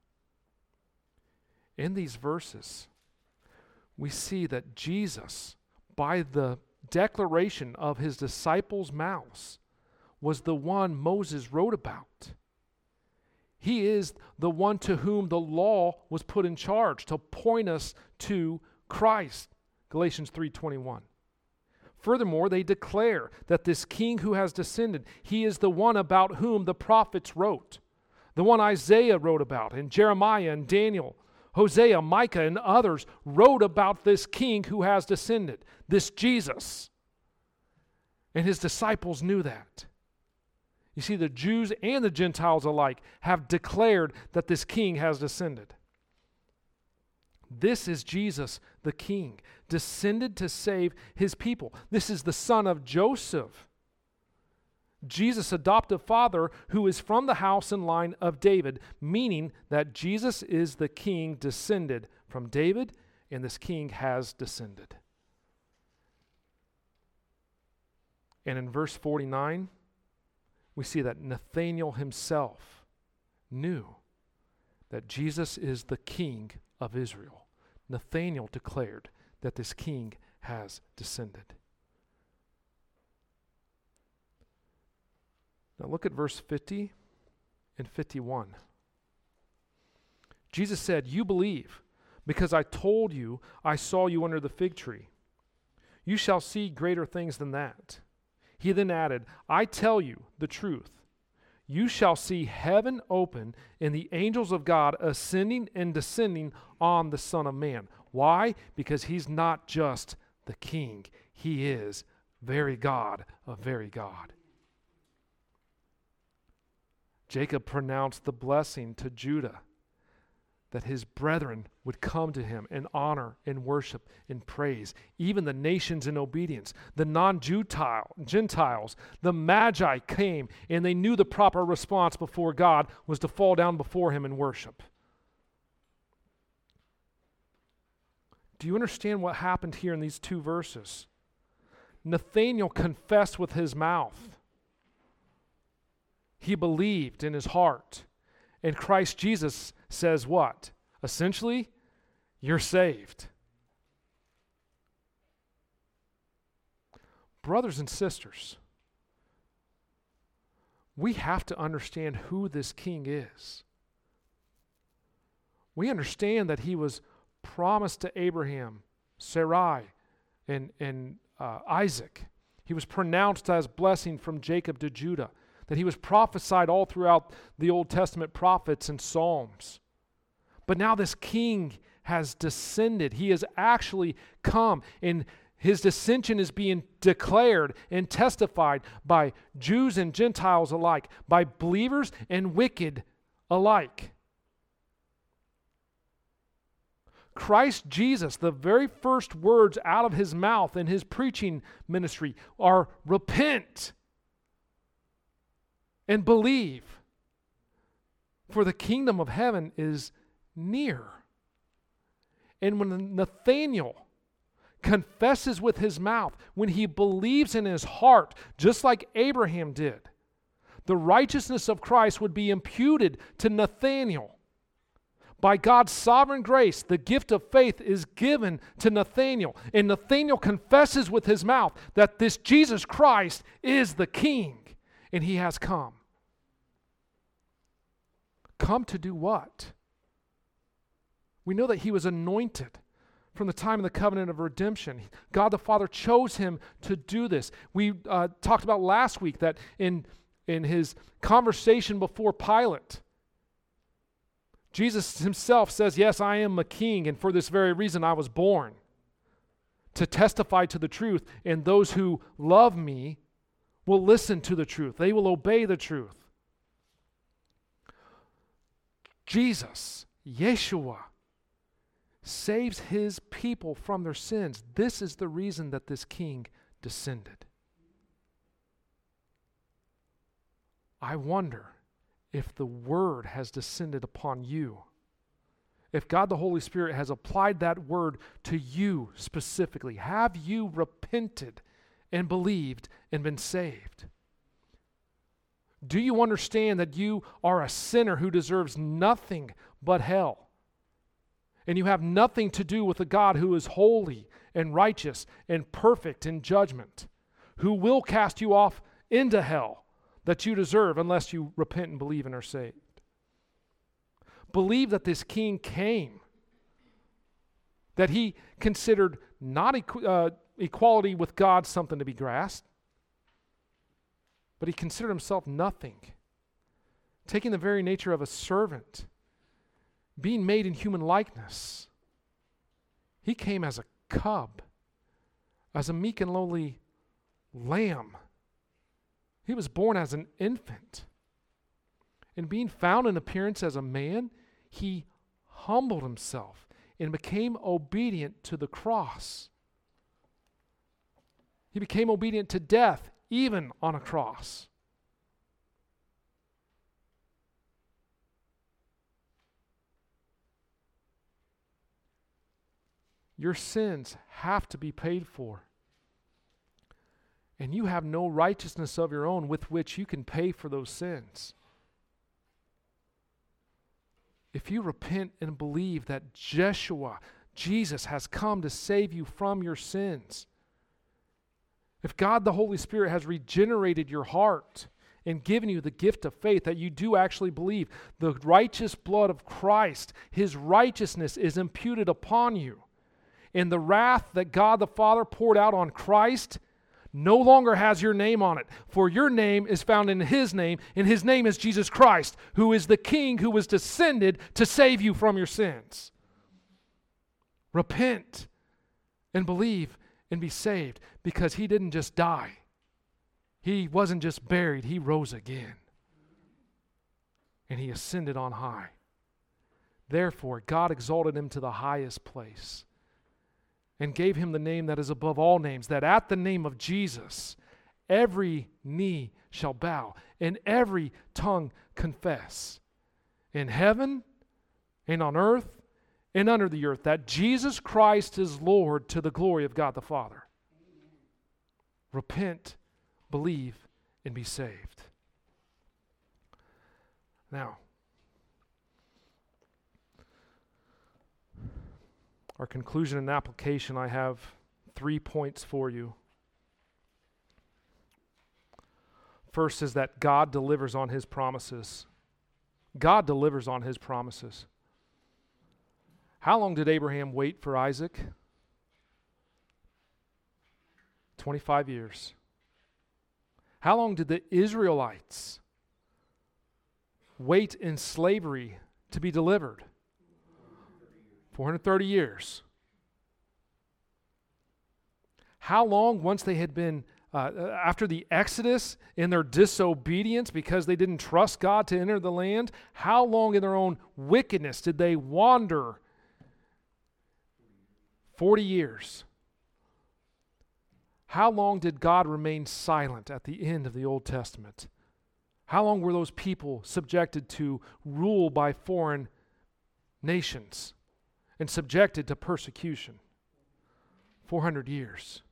In these verses, we see that Jesus, by the declaration of his disciples' mouths, was the one Moses wrote about. He is the one to whom the law was put in charge to point us to Christ, Galatians three twenty-one. Furthermore, they declare that this king who has descended, he is the one about whom the prophets wrote, the one Isaiah wrote about, and Jeremiah and Daniel, Hosea, Micah, and others wrote about this king who has descended, this Jesus. And his disciples knew that. You see, the Jews and the Gentiles alike have declared that this king has descended. This is Jesus, the king, descended to save his people. This is the son of Joseph, Jesus' adoptive father, who is from the house and line of David, meaning that Jesus is the king descended from David, and this king has descended. And in verse forty-nine, we see that Nathanael himself knew that Jesus is the king of Israel. Nathanael declared that this king has descended. Now look at verse fifty and fifty-one. Jesus said, "You believe, because I told you I saw you under the fig tree. You shall see greater things than that." He then added, I tell you the truth. You shall see heaven open and the angels of God ascending and descending on the Son of Man. Why? Because he's not just the king. He is very God of very God. Jacob pronounced the blessing to Judah, that his brethren would come to him in honor and worship and praise. Even the nations in obedience, the non-Gentiles, the Magi came, and they knew the proper response before God was to fall down before him and worship. Do you understand what happened here in these two verses? Nathanael confessed with his mouth. He believed in his heart. And Christ Jesus says what? Essentially, you're saved. Brothers and sisters, we have to understand who this king is. We understand that he was promised to Abraham, Sarai, and, and uh, Isaac. He was pronounced as blessing from Jacob to Judah. That he was prophesied all throughout the Old Testament prophets and Psalms. But now this king has descended. He has actually come, and his descension is being declared and testified by Jews and Gentiles alike, by believers and wicked alike. Christ Jesus, the very first words out of his mouth in his preaching ministry are repent and believe, for the kingdom of heaven is near. And when Nathanael confesses with his mouth, when he believes in his heart, just like Abraham did, the righteousness of Christ would be imputed to Nathanael. By God's sovereign grace, the gift of faith is given to Nathanael. And Nathanael confesses with his mouth that this Jesus Christ is the King. And he has come. Come to do what? We know that he was anointed from the time of the covenant of redemption. God the Father chose him to do this. We uh, talked about last week that in, in his conversation before Pilate, Jesus himself says, yes, I am a king, and for this very reason I was born, to testify to the truth, and those who love me will listen to the truth. They will obey the truth. Jesus, Yeshua, saves his people from their sins. This is the reason that this king descended. I wonder if the word has descended upon you. If God the Holy Spirit has applied that word to you specifically. Have you repented and believed and been saved? Do you understand that you are a sinner who deserves nothing but hell? And you have nothing to do with a God who is holy and righteous and perfect in judgment, who will cast you off into hell that you deserve unless you repent and believe and are saved. Believe that this king came, that he considered not equ- uh, equality with God something to be grasped, but he considered himself nothing, taking the very nature of a servant, being made in human likeness. He came as a cub, as a meek and lowly lamb. He was born as an infant. And being found in appearance as a man, he humbled himself and became obedient to the cross. He became obedient to death, even on a cross. Your sins have to be paid for. And you have no righteousness of your own with which you can pay for those sins. If you repent and believe that Jeshua, Jesus, has come to save you from your sins, if God the Holy Spirit has regenerated your heart and given you the gift of faith, that you do actually believe the righteous blood of Christ, his righteousness is imputed upon you, and the wrath that God the Father poured out on Christ no longer has your name on it, for your name is found in his name, and his name is Jesus Christ, who is the King who was descended to save you from your sins. Repent and believe and be saved, because he didn't just die. He wasn't just buried, he rose again. And he ascended on high. Therefore, God exalted him to the highest place and gave him the name that is above all names, that at the name of Jesus, every knee shall bow and every tongue confess, in heaven and on earth and under the earth, that Jesus Christ is Lord, to the glory of God the Father. Amen. Repent, believe, and be saved. Now, our conclusion and application, I have three points for you. First is that God delivers on his promises. God delivers on his promises. How long did Abraham wait for Isaac? twenty-five years. How long did the Israelites wait in slavery to be delivered? four hundred thirty years. How long, once they had been, uh, after the Exodus, in their disobedience because they didn't trust God to enter the land, how long in their own wickedness did they wander? forty years. How long did God remain silent at the end of the Old Testament? How long were those people subjected to rule by foreign nations and subjected to persecution? four hundred years.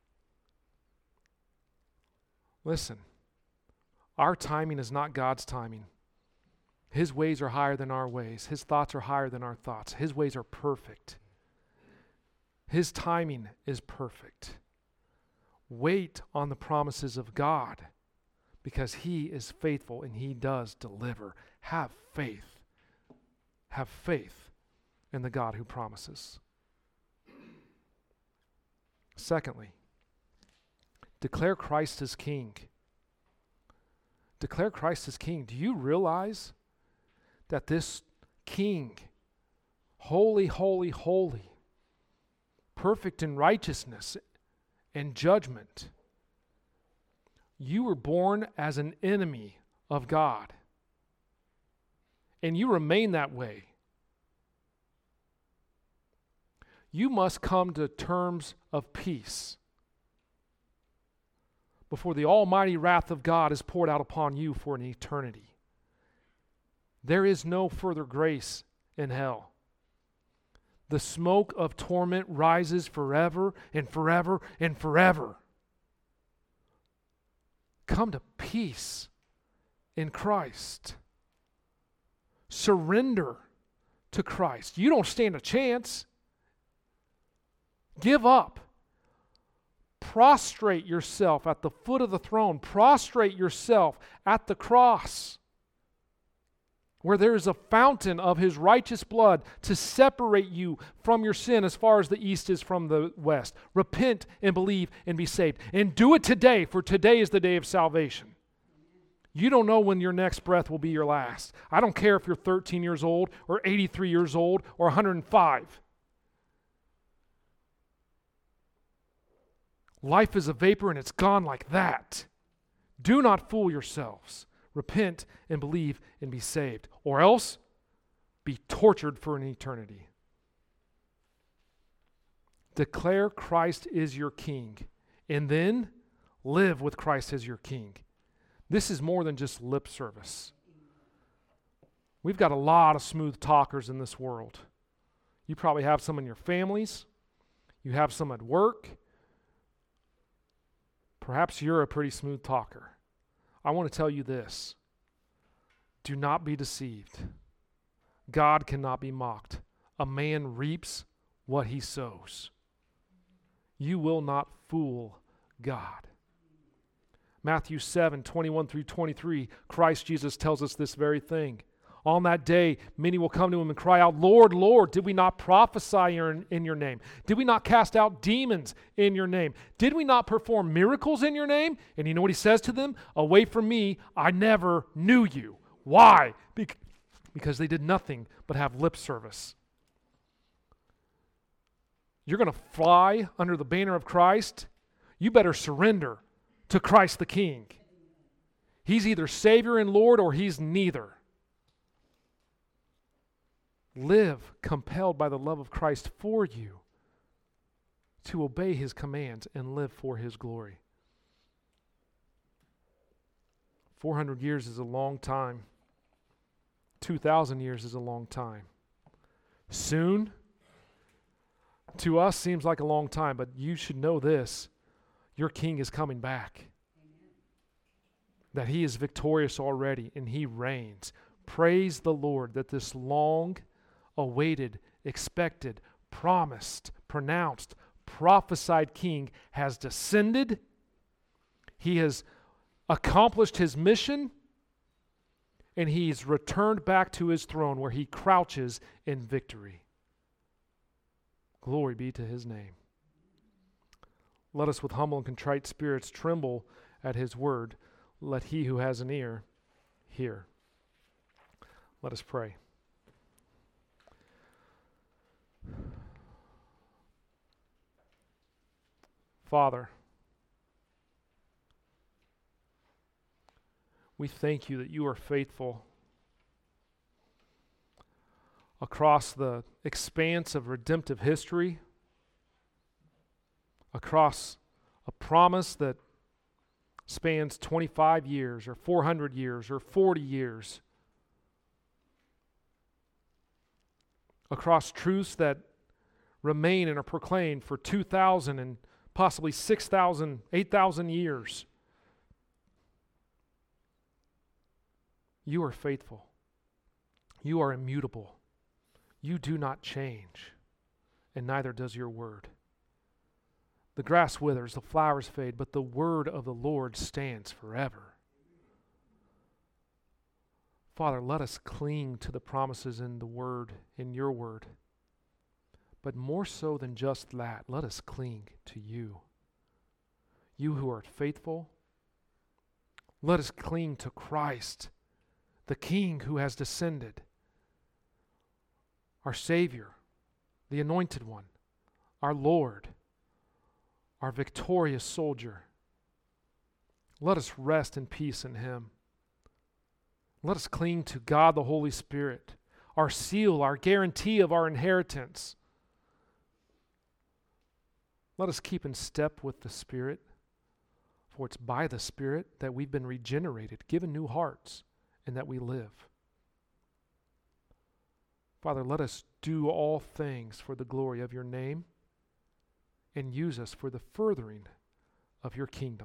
Listen, our timing is not God's timing. His ways are higher than our ways. His thoughts are higher than our thoughts. His ways are perfect. His timing is perfect. Wait on the promises of God, because he is faithful and he does deliver. Have faith. Have faith in the God who promises. Secondly, declare Christ as King. Declare Christ as King. Do you realize that this King, holy, holy, holy, perfect in righteousness and judgment, you were born as an enemy of God, and you remain that way. You must come to terms of peace before the almighty wrath of God is poured out upon you for an eternity. There is no further grace in hell. The smoke of torment rises forever and forever and forever. Come to peace in Christ. Surrender to Christ. You don't stand a chance. Give up. Prostrate yourself at the foot of the throne. Prostrate yourself at the cross, where there is a fountain of his righteous blood to separate you from your sin as far as the east is from the west. Repent and believe and be saved. And do it today, for today is the day of salvation. You don't know when your next breath will be your last. I don't care if you're thirteen years old or eighty-three years old or one hundred five. Life is a vapor and it's gone like that. Do not fool yourselves. Repent and believe and be saved, or else be tortured for an eternity. Declare Christ is your King, and then live with Christ as your King. This is more than just lip service. We've got a lot of smooth talkers in this world. You probably have some in your families. You have some at work. Perhaps you're a pretty smooth talker. I want to tell you this. Do not be deceived. God cannot be mocked. A man reaps what he sows. You will not fool God. Matthew seven, twenty-one through twenty-three, Christ Jesus tells us this very thing. On that day, many will come to him and cry out, Lord, Lord, did we not prophesy in, in your name? Did we not cast out demons in your name? Did we not perform miracles in your name? And you know what he says to them? Away from me, I never knew you. Why? Bec- because they did nothing but have lip service. You're going to fly under the banner of Christ? You better surrender to Christ the King. He's either Savior and Lord or he's neither. Live compelled by the love of Christ for you to obey his commands and live for his glory. four hundred years is a long time. two thousand years is a long time. Soon, to us, seems like a long time, but you should know this. Your King is coming back. Amen. That he is victorious already and he reigns. Praise the Lord that this long awaited, expected, promised, pronounced, prophesied King has descended. He has accomplished his mission, and he's returned back to his throne where he crouches in victory. Glory be to his name. Let us with humble and contrite spirits tremble at his word. Let he who has an ear hear. Let us pray. Father, we thank you that you are faithful across the expanse of redemptive history, across a promise that spans twenty-five years or four hundred years or forty years, across truths that remain and are proclaimed for two thousand and possibly six thousand, eight thousand years. You are faithful. You are immutable. You do not change, and neither does your word. The grass withers, the flowers fade, but the word of the Lord stands forever. Father, let us cling to the promises in the word, in your word. But more so than just that, let us cling to you. You who are faithful, let us cling to Christ, the King who has descended, our Savior, the Anointed One, our Lord, our victorious soldier. Let us rest in peace in him. Let us cling to God the Holy Spirit, our seal, our guarantee of our inheritance. Let us keep in step with the Spirit, for it's by the Spirit that we've been regenerated, given new hearts, and that we live. Father, let us do all things for the glory of your name and use us for the furthering of your kingdom.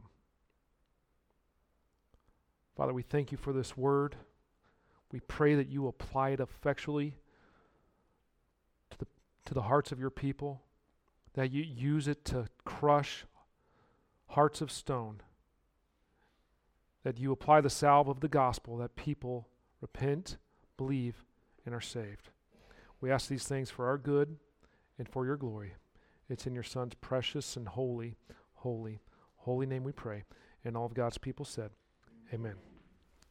Father, we thank you for this word. We pray that you apply it effectually to the, to the hearts of your people, that you use it to crush hearts of stone, that you apply the salve of the gospel, that people repent, believe, and are saved. We ask these things for our good and for your glory. It's in your Son's precious and holy, holy, holy name we pray. And all of God's people said, amen.